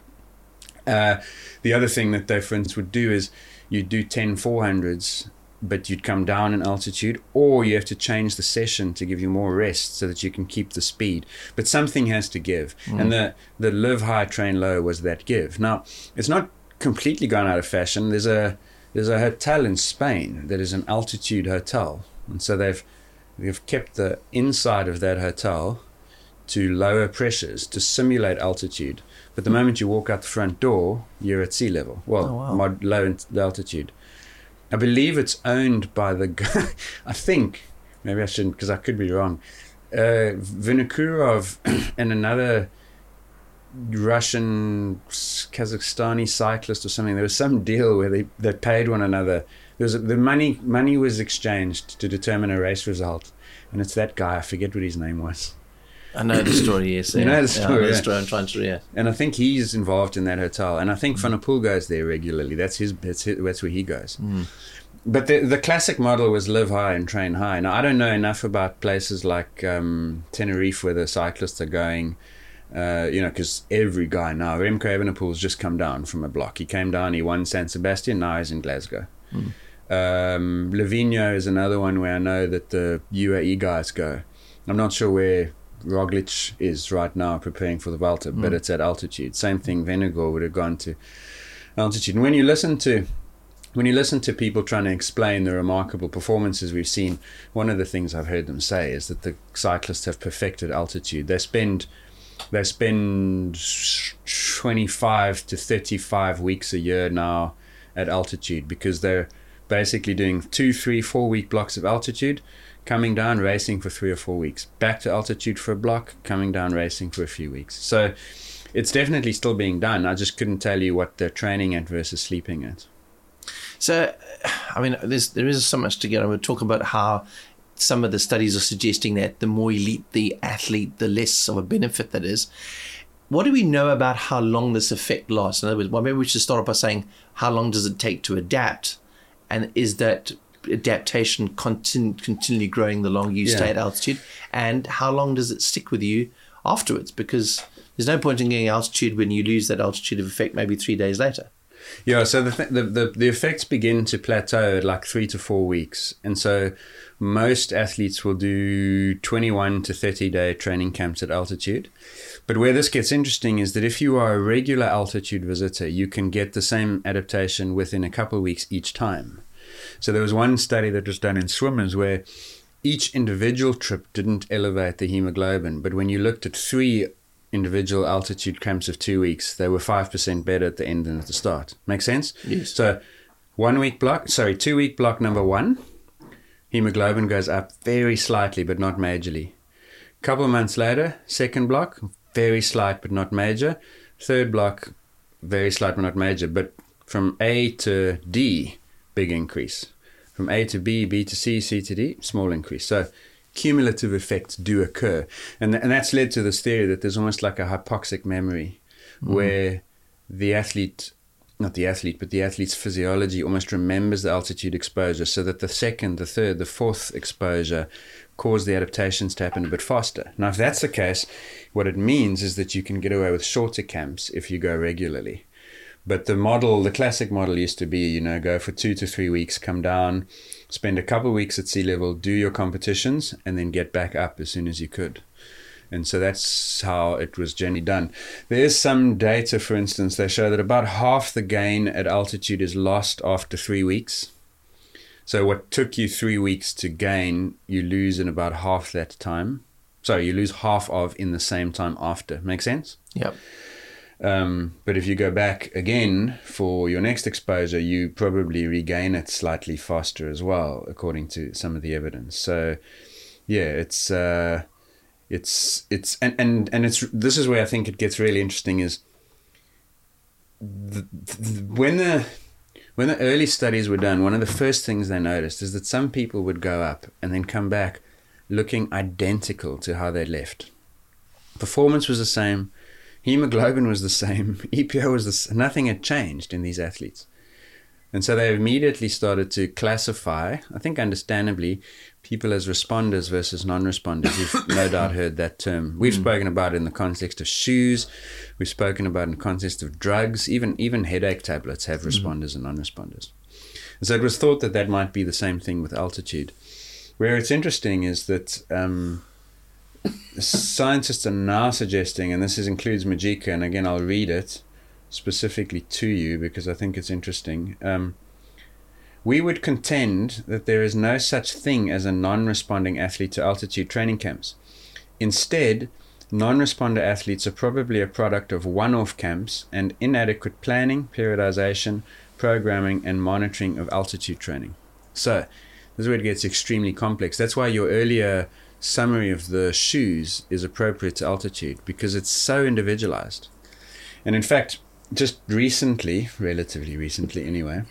Uh, the other thing that they, for instance, would do is you do ten four hundreds, but you'd come down in altitude, or you have to change the session to give you more rest so that you can keep the speed. But something has to give. Mm. And the, the live high, train low was that give. Now, it's not completely gone out of fashion. There's a There's a hotel in Spain that is an altitude hotel. And so they've they've kept the inside of that hotel to lower pressures to simulate altitude. But the moment you walk out the front door, you're at sea level. Well, oh, wow. mod, low in altitude. I believe it's owned by the guy, I think, maybe I shouldn't because I could be wrong, uh, Vinokurov and another Russian, Kazakhstani cyclist or something. There was some deal where they, they paid one another. There was a, the money money was exchanged to determine a race result, and it's that guy. I forget what his name was. I know the story. Yes, you yeah. know the story. Yeah, I know yeah. the story. I'm trying to, yeah. And I think he's involved in that hotel, and I think Van der Poel goes there regularly. That's his. That's his, that's where he goes. Mm. But the the classic model was live high and train high. Now I don't know enough about places like um, Tenerife where the cyclists are going. Uh, you know, because every guy now, Remco Evenepoel's just come down from a block. He came down, he won San Sebastian, now he's in Glasgow. Mm. Um, Livigno is another one where I know that the U A E guys go. I'm not sure where Roglic is right now preparing for the Vuelta, mm. but it's at altitude. Same thing, Vennegoor would have gone to altitude. And when you listen to when you listen to people trying to explain the remarkable performances we've seen, one of the things I've heard them say is that the cyclists have perfected altitude. They spend They spend twenty-five to thirty-five weeks a year now at altitude, because they're basically doing two, three, four week blocks of altitude, coming down, racing for three or four weeks, back to altitude for a block, coming down, racing for a few weeks. So it's definitely still being done. I just couldn't tell you what they're training at versus sleeping at. So, I mean, there's, there is so much to get on. We'll talk about how some of the studies are suggesting that the more elite the athlete, the less of a benefit that is. What do we know about how long this effect lasts? In other words, well, maybe we should start off by saying, how long does it take to adapt? And is that adaptation continu- continually growing the longer you Yeah. stay at altitude? And how long does it stick with you afterwards? Because there's no point in getting altitude when you lose that altitude effect maybe three days later. Yeah, so the, th- the the the effects begin to plateau at like three to four weeks, and so most athletes will do twenty-one to thirty day training camps at altitude. But where this gets interesting is that if you are a regular altitude visitor, you can get the same adaptation within a couple of weeks each time. So there was one study that was done in swimmers where each individual trip didn't elevate the hemoglobin, but when you looked at three individual altitude camps of two weeks, they were five percent better at the end than at the start. Make sense? Yes. So one week block, sorry, two week block number one, hemoglobin goes up very slightly, but not majorly. Couple of months later, second block, very slight, but not major. Third block, very slight, but not major. But from A to D, big increase. From A to B, B to C, C to D, small increase. So cumulative effects do occur. And, th- and that's led to this theory that there's almost like a hypoxic memory mm-hmm. where the athlete, not the athlete, but the athlete's physiology almost remembers the altitude exposure so that the second, the third, the fourth exposure cause the adaptations to happen a bit faster. Now, if that's the case, what it means is that you can get away with shorter camps if you go regularly. But the model, the classic model used to be, you know, go for two to three weeks, come down, spend a couple of weeks at sea level, do your competitions, and then get back up as soon as you could. And so that's how it was generally done. There is some data, for instance, they show that about half the gain at altitude is lost after three weeks. So what took you three weeks to gain, you lose in about half that time. Sorry, you lose half of in the same time after. Make sense? Yep. Um, but if you go back again for your next exposure, you probably regain it slightly faster as well, according to some of the evidence. So, yeah, it's uh, it's it's and, and and it's this is where I think it gets really interesting is the, the, when the when the early studies were done, one of the first things they noticed is that some people would go up and then come back looking identical to how they left. Performance was the same. Hemoglobin was the same. E P O was the same. Nothing had changed in these athletes. And so they immediately started to classify, I think understandably, people as responders versus non-responders. You've no doubt heard that term. We've mm. spoken about it in the context of shoes. We've spoken about it in the context of drugs. Even, even headache tablets have responders mm. and non-responders. And so it was thought that that might be the same thing with altitude. Where it's interesting is that... Um, scientists are now suggesting, and this is, includes Majika, and again I'll read it specifically to you because I think it's interesting. Um, we would contend that there is no such thing as a non-responding athlete to altitude training camps. Instead, non-responder athletes are probably a product of one-off camps and inadequate planning, periodization, programming, and monitoring of altitude training. So this is where it gets extremely complex. That's why your earlier summary of the shoes is appropriate to altitude because it's so individualized. And in fact, just recently, relatively recently anyway,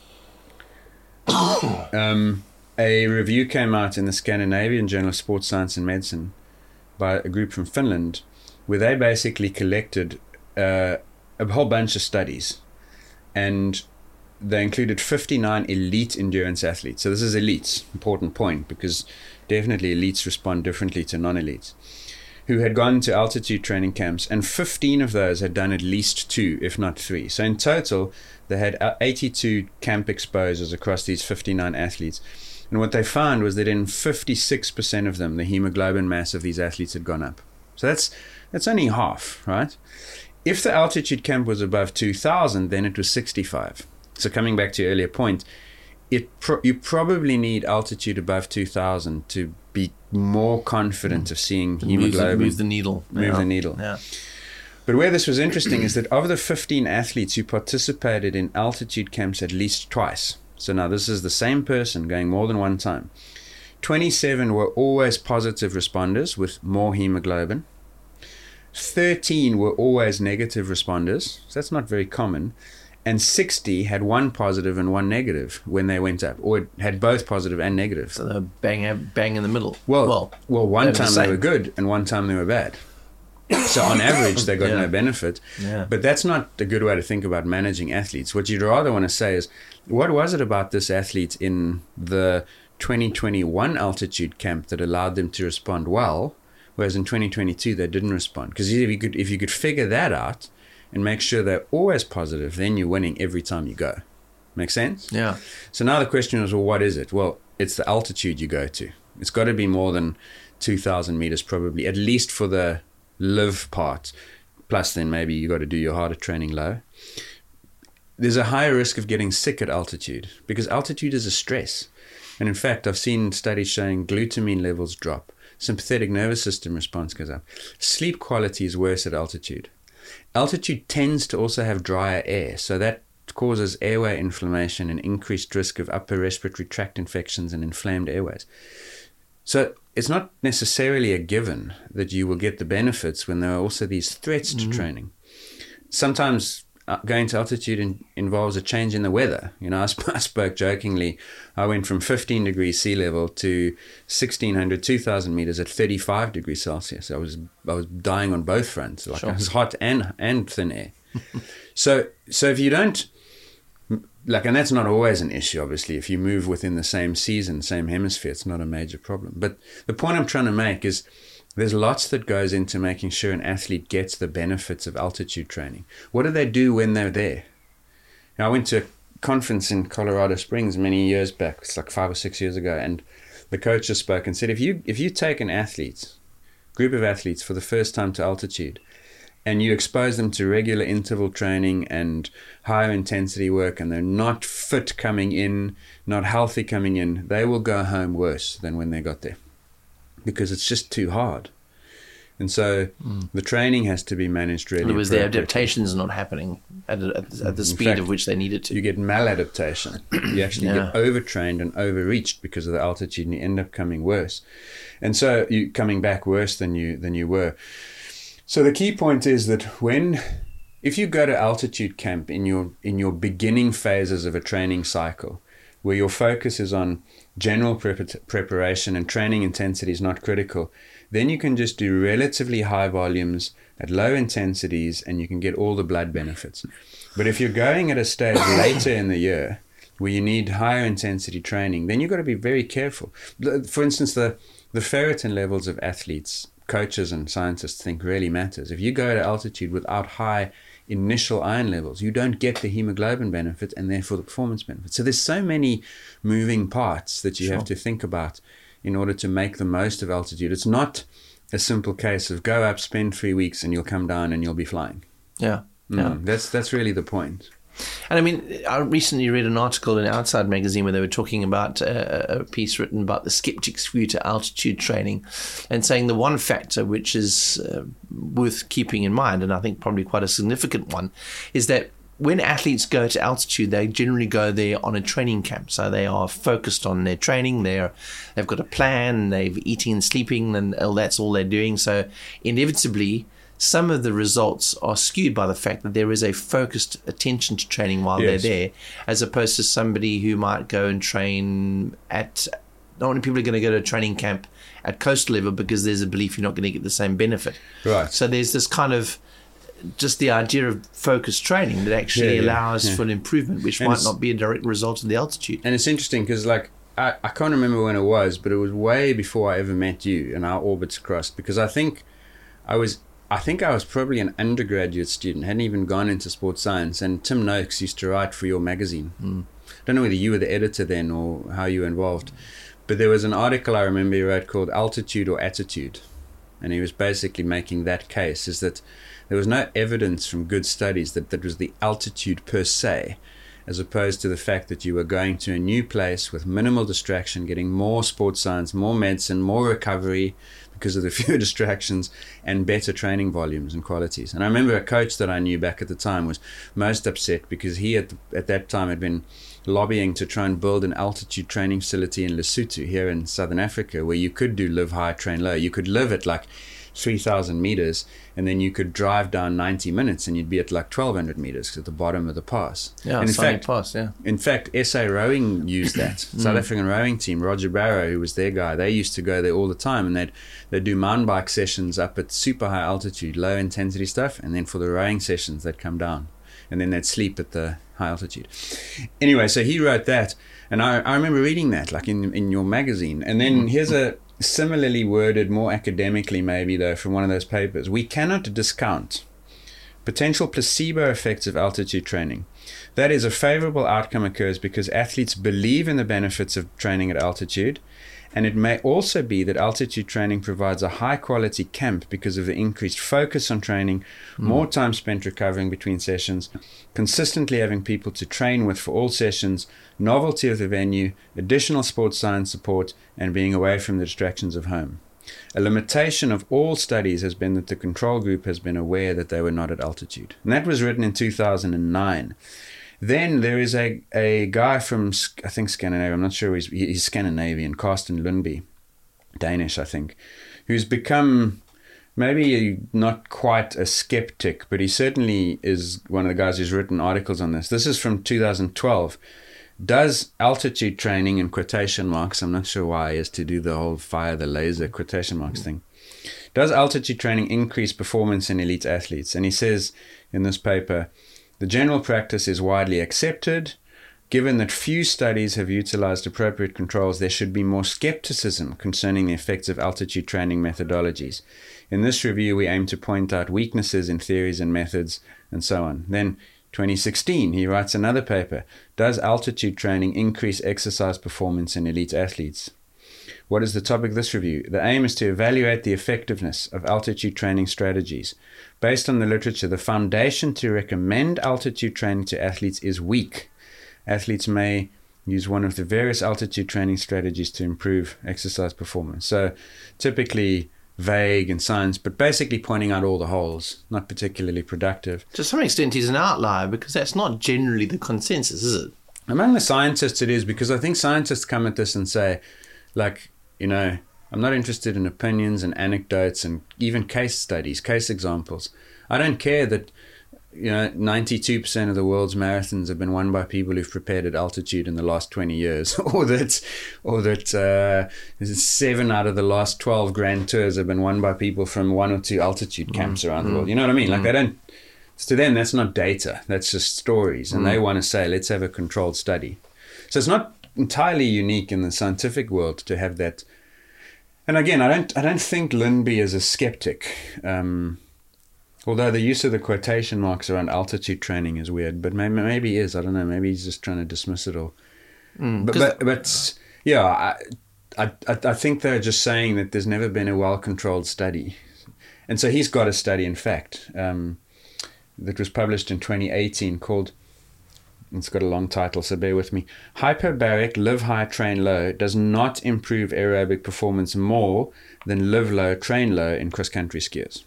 um, a review came out in the Scandinavian Journal of Sports Science and Medicine by a group from Finland where they basically collected uh, a whole bunch of studies, and they included fifty-nine elite endurance athletes. So this is elites, important point, because definitely elites respond differently to non-elites, who had gone to altitude training camps, and fifteen of those had done at least two, if not three. So in total, they had eighty-two camp exposures across these fifty-nine athletes. And what they found was that in fifty-six percent of them, the hemoglobin mass of these athletes had gone up. So that's that's only half, right? If the altitude camp was above two thousand, then it was sixty-five. So coming back to your earlier point, it pro- you probably need altitude above two thousand to be more confident mm. of seeing hemoglobin. Move the needle. Move yeah. the needle. Yeah. But where this was interesting is that of the fifteen athletes who participated in altitude camps at least twice, so now this is the same person going more than one time, twenty-seven were always positive responders with more hemoglobin. thirteen were always negative responders. So that's not very common. And sixty had one positive and one negative when they went up, or had both positive and negative. So they were bang, bang in the middle. Well, well, well one the time same. they were good and one time they were bad. So on average, they got Yeah. no benefit. Yeah. But that's not a good way to think about managing athletes. What you'd rather want to say is, what was it about this athlete in the twenty twenty-one altitude camp that allowed them to respond well, whereas in twenty twenty-two they didn't respond? Because if you could, if you could figure that out and make sure they're always positive, then you're winning every time you go. Make sense? Yeah. So now the question is, well, what is it? Well, it's the altitude you go to. It's got to be more than two thousand meters probably, at least for the live part. Plus then maybe you got to do your harder training low. There's a higher risk of getting sick at altitude because altitude is a stress. And in fact, I've seen studies showing glutamine levels drop. Sympathetic nervous system response goes up. Sleep quality is worse at altitude. Altitude tends to also have drier air, so that causes airway inflammation and increased risk of upper respiratory tract infections and inflamed airways. So it's not necessarily a given that you will get the benefits when there are also these threats to mm-hmm. training. Sometimes uh, going to altitude in, involves a change in the weather. You know, I, sp- I spoke jokingly, I went from fifteen degrees sea level to sixteen hundred, two thousand meters at thirty-five degrees Celsius. I was I was dying on both fronts. Like Sure. I was hot and, and thin air. so so if you don't, like, and that's not always an issue, obviously. If you move within the same season, same hemisphere, it's not a major problem. But the point I'm trying to make is there's lots that goes into making sure an athlete gets the benefits of altitude training. What do they do when they're there? Now, I went to a conference in Colorado Springs many years back. It's like five or six years ago. And the coach just spoke and said, if you if you take an athlete, group of athletes for the first time to altitude, and you expose them to regular interval training and higher intensity work, and they're not fit coming in, not healthy coming in, they will go home worse than when they got there because it's just too hard. And so mm. the training has to be managed really. In other words, the adaptation's not happening at, a, at, at the speed fact, of which they need it to. You get maladaptation. You actually yeah. get overtrained and overreached because of the altitude, and you end up coming worse. And so you coming back worse than you than you were. So the key point is that when, if you go to altitude camp in your in your beginning phases of a training cycle, where your focus is on general prep- preparation and training intensity is not critical, then you can just do relatively high volumes at low intensities and you can get all the blood benefits. But if you're going at a stage later in the year where you need higher intensity training, then you've got to be very careful. For instance, the, the ferritin levels of athletes, coaches and scientists think really matters. If you go to altitude without high initial iron levels, you don't get the hemoglobin benefit and therefore the performance benefit. So there's so many moving parts that you sure. have to think about in order to make the most of altitude. It's not a simple case of go up, spend three weeks and you'll come down and you'll be flying. Yeah. Mm, yeah. That's that's really the point. And I mean, I recently read an article in Outside magazine where they were talking about a, a piece written about the skeptics' view to altitude training and saying the one factor which is uh, worth keeping in mind, and I think probably quite a significant one, is that when athletes go to altitude, they generally go there on a training camp. So they are focused on their training. They're, they've got a plan. They've eating and sleeping, and oh, that's all they're doing. So inevitably, some of the results are skewed by the fact that there is a focused attention to training while yes. they're there, as opposed to somebody who might go and train at, not many people are going to go to a training camp at coastal level because there's a belief you're not going to get the same benefit. Right. So there's this kind of, just the idea of focused training that actually yeah, yeah, allows yeah. for an improvement, which and might not be a direct result of the altitude. And it's interesting because, like, I, I can't remember when it was, but it was way before I ever met you and our orbits crossed, because I think I was I think I was probably an undergraduate student, hadn't even gone into sports science, and Tim Noakes used to write for your magazine. Mm. I don't know whether you were the editor then or how you were involved, but there was an article I remember he wrote called Altitude or Attitude, and he was basically making that case, is that there was no evidence from good studies that that was the altitude per se, as opposed to the fact that you were going to a new place with minimal distraction, getting more sports science, more medicine, more recovery, because of the fewer distractions and better training volumes and qualities. And I remember a coach that I knew back at the time was most upset because he at, the, at that time had been lobbying to try and build an altitude training facility in Lesotho here in Southern Africa, where you could do live high, train low. You could live at like three thousand meters, and then you could drive down ninety minutes and you'd be at like twelve hundred meters at the bottom of the pass. Yeah, and in Sonic fact, Pass, yeah. In fact, S A Rowing used that. South African rowing team, Roger Barrow, who was their guy, they used to go there all the time, and they'd, they'd do mountain bike sessions up at super high altitude, low intensity stuff, and then for the rowing sessions, they'd come down. And then they'd sleep at the high altitude. Anyway, so he wrote that, and I, I remember reading that, like in in your magazine. And then here's a similarly worded, more academically maybe though, from one of those papers. We cannot discount potential placebo effects of altitude training. That is, a favorable outcome occurs because athletes believe in the benefits of training at altitude, and it may also be that altitude training provides a high quality camp because of the increased focus on training, mm. more time spent recovering between sessions, consistently having people to train with for all sessions, novelty of the venue, additional sports science support, and being away from the distractions of home. A limitation of all studies has been that the control group has been aware that they were not at altitude. And that was written in two thousand nine. Then there is a, a guy from, I think, Scandinavia, I'm not sure, he's, he's Scandinavian, Carsten Lundby, Danish, I think, who's become maybe not quite a skeptic, but he certainly is one of the guys who's written articles on this. This is from two thousand twelve. Does altitude training, in quotation marks, I'm not sure why, is to do the whole fire the laser quotation marks thing. Does altitude training increase performance in elite athletes? And he says in this paper, the general practice is widely accepted. Given that few studies have utilized appropriate controls, there should be more skepticism concerning the effects of altitude training methodologies. In this review, we aim to point out weaknesses in theories and methods, and so on. Then, twenty sixteen, he writes another paper. Does altitude training increase exercise performance in elite athletes? What is the topic of this review? The aim is to evaluate the effectiveness of altitude training strategies. Based on the literature, the foundation to recommend altitude training to athletes is weak. Athletes may use one of the various altitude training strategies to improve exercise performance. So typically vague and science, but basically pointing out all the holes, not particularly productive. To some extent, he's an outlier because that's not generally the consensus, is it? Among the scientists it is, because I think scientists come at this and say, like, you know, I'm not interested in opinions and anecdotes and even case studies, case examples. I don't care that, you know, ninety-two percent of the world's marathons have been won by people who've prepared at altitude in the last twenty years, or that, or that uh, seven out of the last twelve Grand Tours have been won by people from one or two altitude camps mm. around mm. the world. You know what I mean? Mm. Like, they don't. To them, that's not data. That's just stories, and mm. they want to say, let's have a controlled study. So it's not entirely unique in the scientific world to have that. And again, I don't, I don't think Lundby is a skeptic. Um, Although the use of the quotation marks around altitude training is weird, but maybe, maybe he is. I don't know. Maybe he's just trying to dismiss it all. Mm, but, but, but yeah, I, I, I think they're just saying that there's never been a well-controlled study. And so he's got a study, in fact, um, that was published in twenty eighteen called, it's got a long title, so bear with me. Hyperbaric live high, train low does not improve aerobic performance more than live low, train low in cross-country skiers.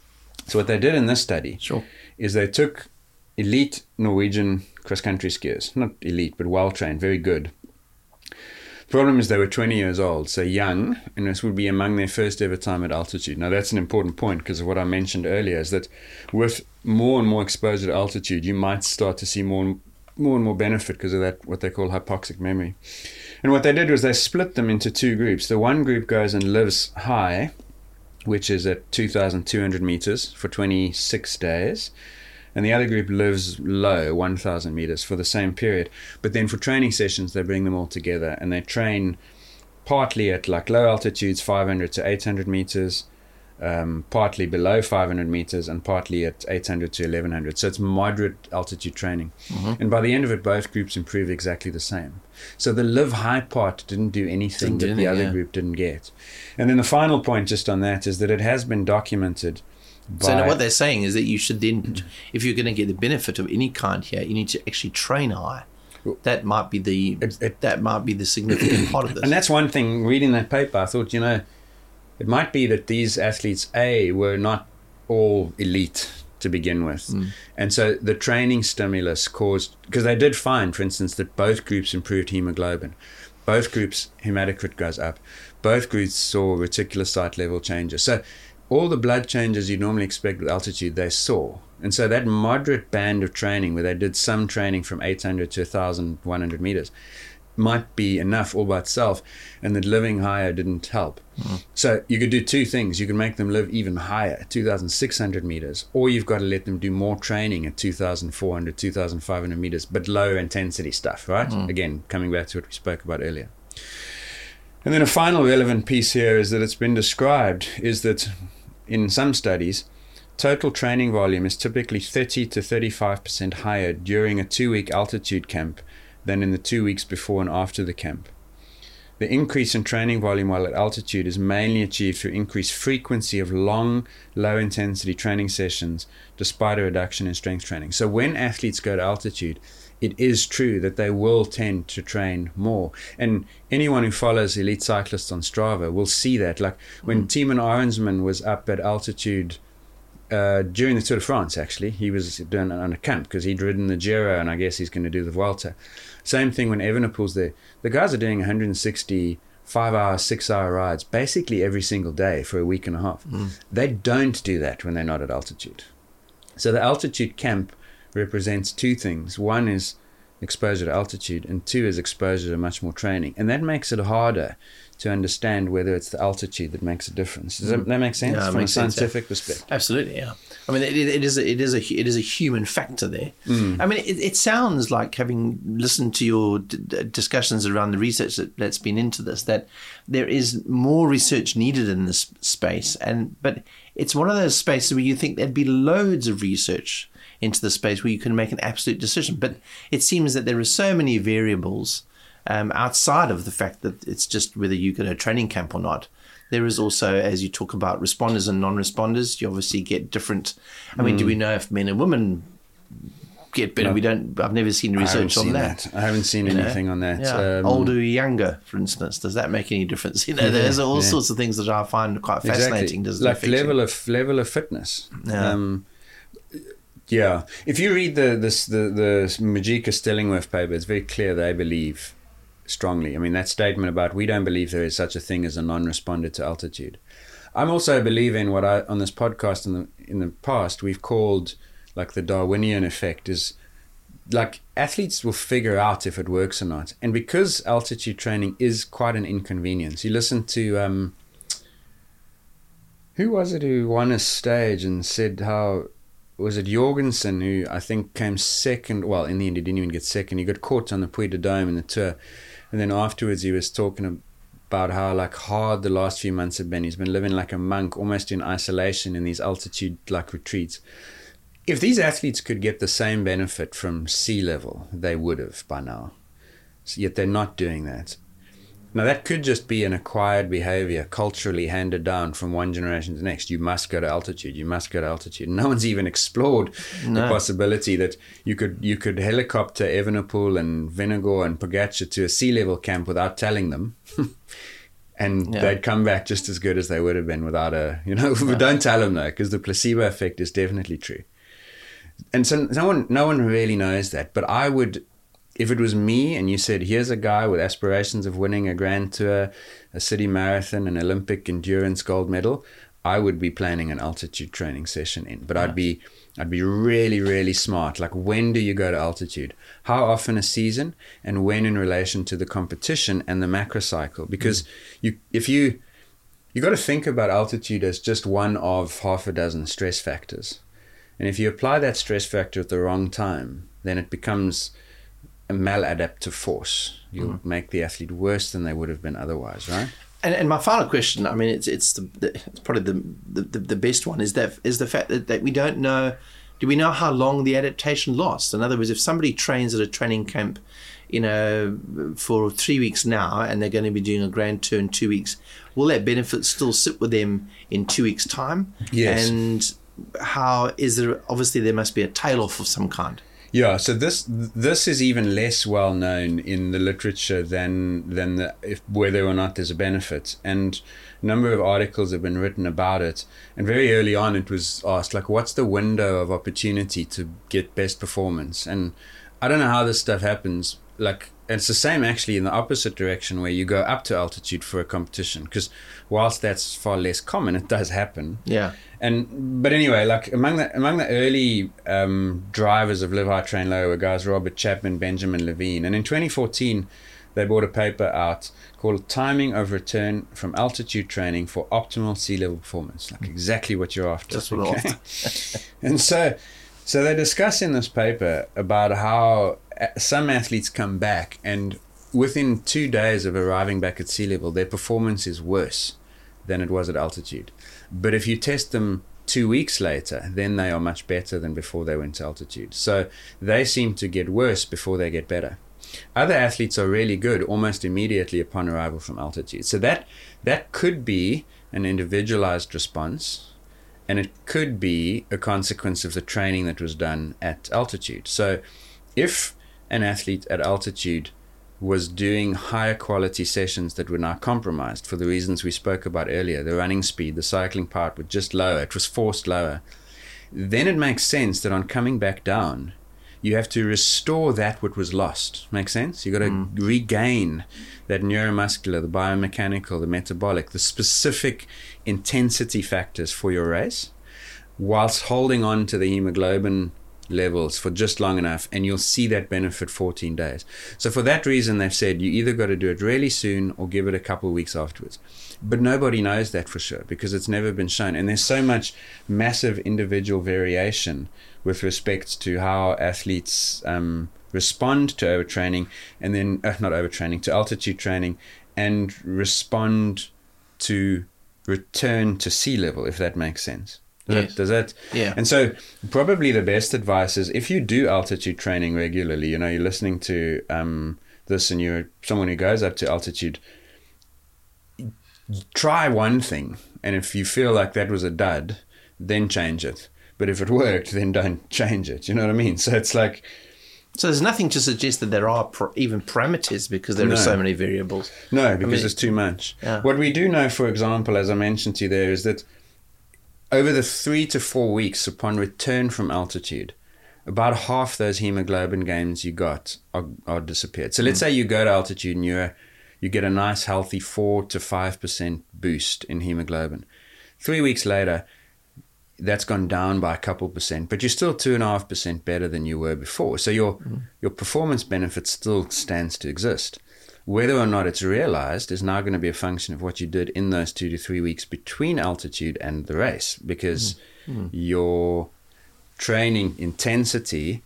So what they did in this study sure. is they took elite Norwegian cross-country skiers, not elite, but well-trained, very good. The problem is they were twenty years old, so young, and this would be among their first ever time at altitude. Now that's an important point because of what I mentioned earlier, is that with more and more exposure to altitude, you might start to see more and more, and more benefit because of that, what they call hypoxic memory. And what they did was they split them into two groups. The one group goes and lives high, which is at two thousand two hundred meters for twenty-six days. And the other group lives low, one thousand meters for the same period. But then for training sessions, they bring them all together and they train partly at like low altitudes, five hundred to eight hundred meters, um, partly below five hundred meters, and partly at eight hundred to eleven hundred. So it's moderate altitude training. Mm-hmm. And by the end of it, both groups improve exactly the same. So the live high part didn't do anything didn't that the other yeah. group didn't get. And then the final point just on that is that it has been documented. By, so what they're saying is that you should then, if you're going to get the benefit of any kind here, you need to actually train high. That might be the it, it, that might be the significant part of this. And that's one thing. Reading that paper, I thought, you know, it might be that these athletes, A, were not all elite to begin with. Mm. And so the training stimulus caused, because they did find, for instance, that both groups improved hemoglobin. Both groups, hematocrit goes up. Both groups saw reticulocyte level changes. So all the blood changes you normally expect with altitude, they saw. And so that moderate band of training, where they did some training from eight hundred to one thousand one hundred meters, might be enough all by itself, and that living higher didn't help. Mm. So you could do two things. You can make them live even higher, two thousand six hundred meters, or you've got to let them do more training at two thousand four hundred, two thousand five hundred meters, but lower intensity stuff, right? Mm. Again, coming back to what we spoke about earlier. And then a final relevant piece here is that it's been described is that in some studies, total training volume is typically thirty to thirty-five percent higher during a two-week altitude camp than in the two weeks before and after the camp. The increase in training volume while at altitude is mainly achieved through increased frequency of long, low-intensity training sessions, despite a reduction in strength training. So when athletes go to altitude, it is true that they will tend to train more. And anyone who follows elite cyclists on Strava will see that. Like when mm. Tiemann Arensman was up at altitude uh, during the Tour de France, actually, he was doing on a camp because he'd ridden the Giro, and I guess he's going to do the Vuelta. Same thing when Evenepoel's there. The guys are doing one hundred sixty five-hour, six-hour rides basically every single day for a week and a half. Mm. They don't do that when they're not at altitude. So the altitude camp represents two things. One is exposure to altitude, and two is exposure to much more training. And that makes it harder to understand whether it's the altitude that makes a difference. Does that, that make sense yeah, from a scientific sense, yeah. perspective? Absolutely, yeah. I mean, it, it is a, it is a it is a human factor there. Mm. I mean, it, it sounds like, having listened to your d- discussions around the research that, that's been into this, that there is more research needed in this space. And but it's one of those spaces where you think there'd be loads of research into the space where you can make an absolute decision. But it seems that there are so many variables um, outside of the fact that it's just whether you go to a training camp or not. There is also, as you talk about responders and non-responders, you obviously get different. I mean, mm. do we know if men and women get better? No. We don't. I've never seen research on that. that. I haven't seen you anything know? on that. Yeah. Um, Older or younger, for instance, does that make any difference? You know, yeah, there's all yeah. sorts of things that I find quite fascinating. Exactly. Does like level you? of level of fitness. Yeah. Um, yeah. If you read the this the the Majika Stellingwerff paper, it's very clear they believe strongly. I mean, that statement about we don't believe there is such a thing as a non-responder to altitude. I'm also a believer in what I on this podcast in the in the past we've called like the Darwinian effect. Is like athletes will figure out if it works or not. And because altitude training is quite an inconvenience, you listen to um, who was it who won a stage and said how. Was it Jorgensen who I think came second? Well, in the end, he didn't even get second. He got caught on the Puy de Dôme in the Tour. And then afterwards, he was talking about how like hard the last few months have been. He's been living like a monk, almost in isolation in these altitude-like retreats. If these athletes could get the same benefit from sea level, they would have by now. So yet they're not doing that. Now, that could just be an acquired behavior, culturally handed down from one generation to the next. You must go to altitude. You must go to altitude. No one's even explored no. the possibility that you could you could helicopter Evenepoel and Vingegaard and Pogacar to a sea level camp without telling them, and yeah. they'd come back just as good as they would have been without a you know. Yeah. Don't tell them though, because the placebo effect is definitely true. And so no one no one really knows that. But I would. If it was me and you said, here's a guy with aspirations of winning a Grand Tour, a city marathon, an Olympic endurance gold medal, I would be planning an altitude training session in. But yeah. I'd be I'd be really, really smart. Like, when do you go to altitude? How often a season? And when in relation to the competition and the macro cycle? Because mm. you if you you got to think about altitude as just one of half a dozen stress factors. And if you apply that stress factor at the wrong time, then it becomes a maladaptive force. You'll mm. make the athlete worse than they would have been otherwise, right? And, and my final question, I mean, it's it's, the, the, it's probably the, the the best one, is that is the fact that, that we don't know, do we know how long the adaptation lasts? In other words, if somebody trains at a training camp, you know, for three weeks now, and they're going to be doing a Grand Tour in two weeks, will that benefit still sit with them in two weeks' time? Yes. And how is there, obviously there must be a tail off of some kind. Yeah, so this this is even less well known in the literature than than the, if, whether or not there's a benefit. And a number of articles have been written about it. And very early on, it was asked, like, what's the window of opportunity to get best performance? And I don't know how this stuff happens. Like, it's the same actually in the opposite direction, where you go up to altitude for a competition, because whilst that's far less common, it does happen. Yeah. And but anyway, like among the among the early um, drivers of Live High Train Low were guys Robert Chapman, Benjamin Levine, and in twenty fourteen they brought a paper out called "Timing of Return from Altitude Training for Optimal Sea Level Performance." Like exactly what you're after. That's what okay? I'm after. And so, so they discuss in this paper about how some athletes come back, and within two days of arriving back at sea level, their performance is worse than it was at altitude. But if you test them two weeks later, then they are much better than before they went to altitude. So they seem to get worse before they get better. Other athletes are really good almost immediately upon arrival from altitude. So that that could be an individualized response, and it could be a consequence of the training that was done at altitude. So if an athlete at altitude was doing higher quality sessions that were now compromised for the reasons we spoke about earlier, the running speed, the cycling part were just lower, it was forced lower, then it makes sense that on coming back down, you have to restore that what was lost. Make sense? You've got to mm. regain that neuromuscular, the biomechanical, the metabolic, the specific intensity factors for your race, whilst holding on to the hemoglobin levels for just long enough, and you'll see that benefit fourteen days. So for that reason, they've said you either got to do it really soon or give it a couple of weeks afterwards. But nobody knows that for sure, because it's never been shown. And there's so much massive individual variation with respect to how athletes um, respond to overtraining, and then, uh, not overtraining, to altitude training, and respond to return to sea level, if that makes sense. Does, yes. that, does that? Yeah. And so probably the best advice is, if you do altitude training regularly, you know, you're listening to um, this and you're someone who goes up to altitude, try one thing. And if you feel like that was a dud, then change it. But if it worked, then don't change it. You know what I mean? So it's like... So there's nothing to suggest that there are pro- even parameters, because there no. are so many variables. No, because I mean, it's too much. Yeah. What we do know, for example, as I mentioned to you there, is that over the three to four weeks upon return from altitude, about half those hemoglobin gains you got are, are disappeared. So let's mm. say you go to altitude and you're, you get a nice healthy four to five percent boost in hemoglobin. Three weeks later, that's gone down by a couple percent, but you're still two and a half percent better than you were before. So your mm. your performance benefit still stands to exist. Whether or not it's realized is now going to be a function of what you did in those two to three weeks between altitude and the race, because mm. Mm. your training intensity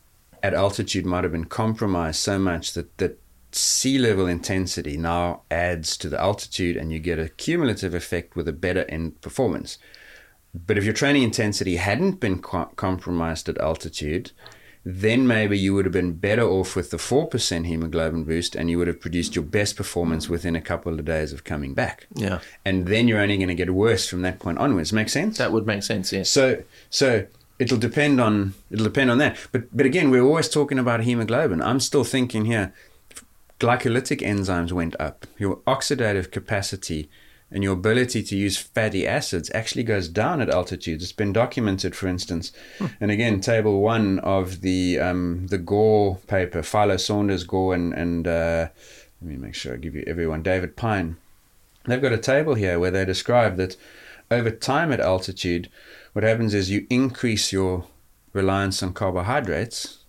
at altitude might have been compromised so much that that sea level intensity now adds to the altitude, and you get a cumulative effect with a better end performance. But if your training intensity hadn't been co- compromised at altitude, then maybe you would have been better off with the four percent hemoglobin boost, and you would have produced your best performance within a couple of days of coming back. Yeah. And then you're only going to get worse from that point onwards. Make sense? That would make sense, yes. So so it'll depend on it'll depend on that. But but again, we're always talking about hemoglobin. I'm still thinking here, glycolytic enzymes went up. Your oxidative capacity and your ability to use fatty acids actually goes down at altitude. It's been documented, for instance. Hmm. And again, table one of the um, the Gore paper, Philo Saunders, Gore, and, and uh, let me make sure I give you everyone, David Pine. They've got a table here where they describe that over time at altitude, what happens is you increase your reliance on carbohydrates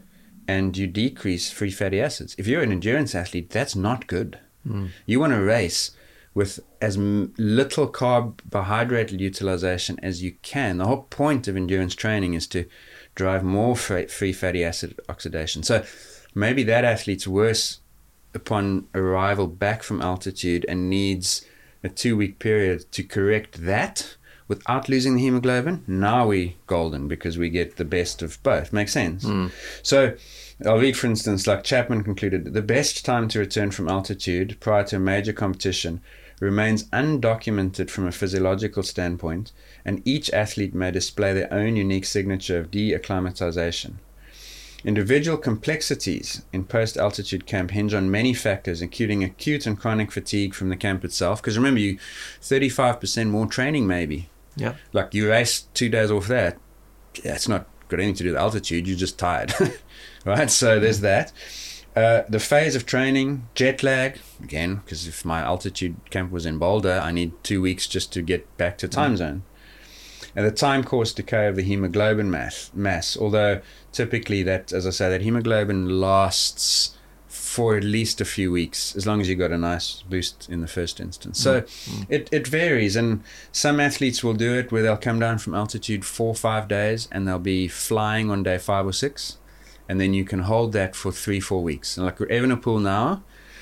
and you decrease free fatty acids. If you're an endurance athlete, that's not good. Hmm. You want to race with as little carbohydrate utilization as you can. The whole point of endurance training is to drive more free fatty acid oxidation. So maybe that athlete's worse upon arrival back from altitude and needs a two-week period to correct that without losing the hemoglobin. Now we golden, because we get the best of both. Makes sense? Mm. So I'll read, for instance, like Chapman concluded, the best time to return from altitude prior to a major competition remains undocumented from a physiological standpoint, and each athlete may display their own unique signature of deacclimatization. Individual complexities in post-altitude camp hinge on many factors, including acute and chronic fatigue from the camp itself. Because remember, you thirty-five percent more training maybe. Yeah. Like you race two days off that. Yeah, it's not got anything to do with altitude. You're just tired. Right? So there's that. Uh, the phase of training, jet lag, again, because if my altitude camp was in Boulder, I need two weeks just to get back to time zone. And the time course decay of the hemoglobin mass, mass, although typically that, as I say, that hemoglobin lasts for at least a few weeks, as long as you got a nice boost in the first instance. So mm. it, it varies, and some athletes will do it where they'll come down from altitude four or five days and they'll be flying on day five or six, and then you can hold that for three, four weeks. And like Evenepoel now,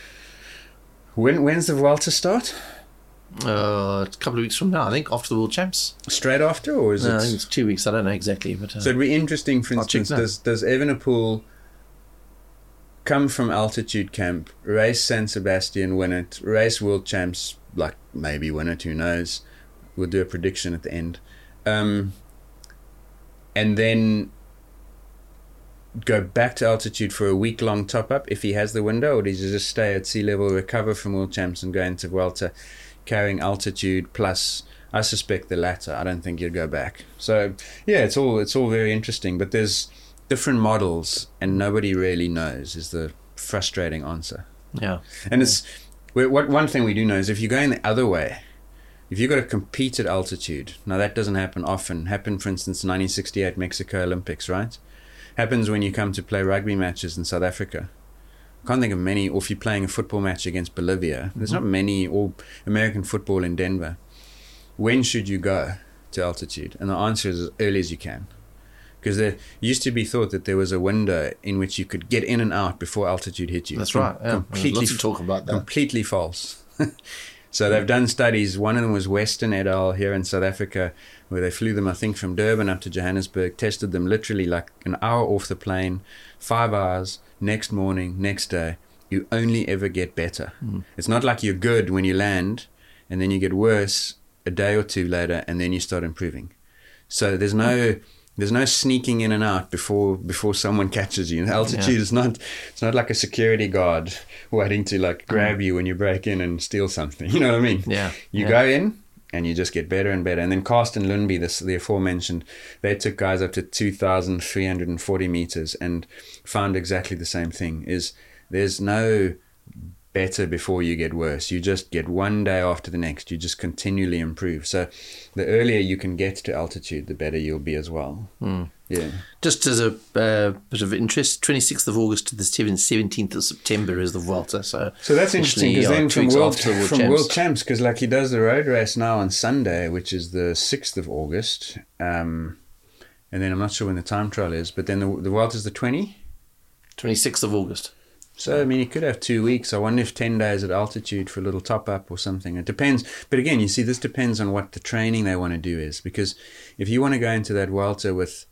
when when's the Vuelta start? Uh, a couple of weeks from now, I think, after the World Champs. Straight after, or is no, it? I think it's two weeks. I don't know exactly, but uh, so it'd be interesting. For instance, does does Evenepoel come from altitude camp, race San Sebastian, win it, race World Champs, like maybe win it, who knows? We'll do a prediction at the end, um, and then go back to altitude for a week long top up if he has the window, or does he just stay at sea level, recover from World Champs, and go into Vuelta carrying altitude plus, I suspect, the latter. I don't think you'd go back. So yeah, it's all it's all very interesting, but there's different models and nobody really knows is the frustrating answer. Yeah. And it's what one thing we do know is if you're going the other way, if you've got to compete at altitude, now that doesn't happen often. Happened, for instance, nineteen sixty-eight Mexico Olympics, right? Happens when you come to play rugby matches in South Africa. I can't think of many, or if you're playing a football match against Bolivia, there's not many, or American football in Denver. When should you go to altitude? And the answer is as early as you can. Because there used to be thought that there was a window in which you could get in and out before altitude hit you. That's right. Yeah. Completely, lots of talk about that. Completely false. So they've done studies. One of them was Western et al. Here in South Africa, where they flew them, I think, from Durban up to Johannesburg, tested them literally like an hour off the plane, five hours, next morning, next day. You only ever get better. Mm. It's not like you're good when you land, and then you get worse a day or two later, and then you start improving. So there's no... There's no sneaking in and out before before someone catches you. Altitude yeah. is not it's not like a security guard waiting to like grab mm. you when you break in and steal something. You know what I mean? Yeah. You yeah. go in and you just get better and better. And then Carsten Lundby, this the aforementioned, they took guys up to two thousand three hundred forty meters and found exactly the same thing. Is there's no better before you get worse. You just get one day after the next. You just continually improve. So the earlier you can get to altitude, the better you'll be as well. Mm. Yeah. Just as a uh, bit of interest, twenty-sixth of August to the seventeenth of September is the Vuelta. So, so that's interesting because uh, then from, World, the World, from Champs. World Champs, because like he does the road race now on Sunday, which is the sixth of August. Um, and then I'm not sure when the time trial is, but then the, the Vuelta is the twentieth? twenty-sixth of August. So, I mean, you could have two weeks. I wonder if ten days at altitude for a little top-up or something. It depends. But again, you see, this depends on what the training they want to do is. Because if you want to go into that Vuelta with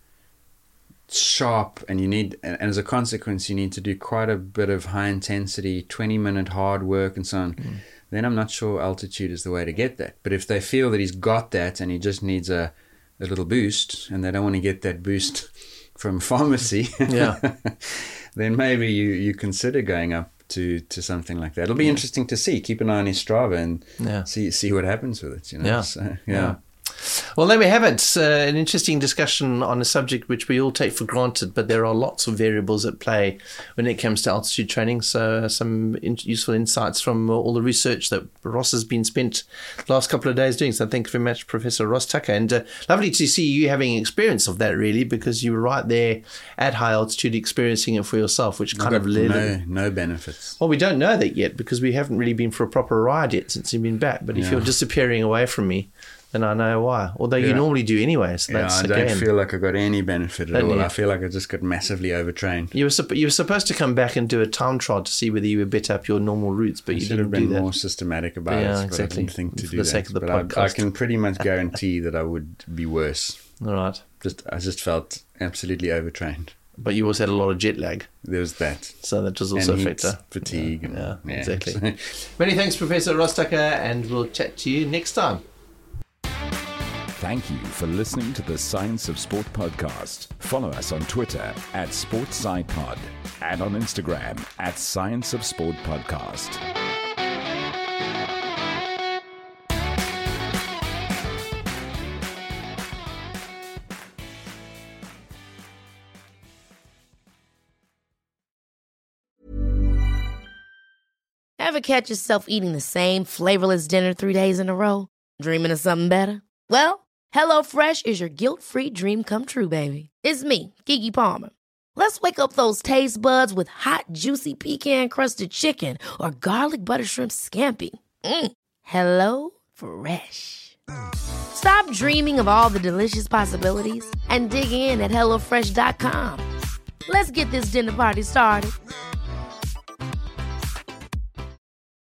sharp, and you need, and as a consequence, you need to do quite a bit of high-intensity, twenty-minute hard work and so on, mm. then I'm not sure altitude is the way to get that. But if they feel that he's got that and he just needs a, a little boost, and they don't want to get that boost from pharmacy, yeah. then maybe you, you consider going up to, to something like that. It'll be yeah. interesting to see. Keep an eye on his Strava and yeah. see see what happens with it. You know? Yeah. So, yeah. yeah. Well, there we have it. Uh, an interesting discussion on a subject which we all take for granted, but there are lots of variables at play when it comes to altitude training. So some in- useful insights from all the research that Ross has been spent the last couple of days doing. So thank you very much, Professor Ross Tucker. And uh, lovely to see you having experience of that, really, because you were right there at high altitude experiencing it for yourself, which kind of led... No, no benefits. Well, we don't know that yet because we haven't really been for a proper ride yet since you've been back. But if yeah. you're disappearing away from me, then I know why. Although yeah. you normally do anyway. So yeah, that's I don't again, feel like I got any benefit at don't all. you? I feel like I just got massively overtrained. You were supp- you were supposed to come back and do a time trial to see whether you were better up your normal routes, but I you should didn't have been do that. more systematic about yeah, it. exactly. But I didn't think to For do the that. sake of the but podcast. I, I can pretty much guarantee that I would be worse. All right. Just I just felt absolutely overtrained. But you also had a lot of jet lag. There was that. So that was also and a factor. Fatigue. Yeah, and, yeah, yeah. exactly. Many thanks, Professor Ross Tucker, and we'll chat to you next time. Thank you for listening to the Science of Sport podcast. Follow us on Twitter at SportsSciPod and on Instagram at Science of Sport Podcast. Ever catch yourself eating the same flavorless dinner three days in a row? Dreaming of something better? Well, HelloFresh is your guilt-free dream come true, baby. It's me, Keke Palmer. Let's wake up those taste buds with hot, juicy pecan-crusted chicken or garlic butter shrimp scampi. Mm. Hello Fresh. Stop dreaming of all the delicious possibilities and dig in at hello fresh dot com. Let's get this dinner party started.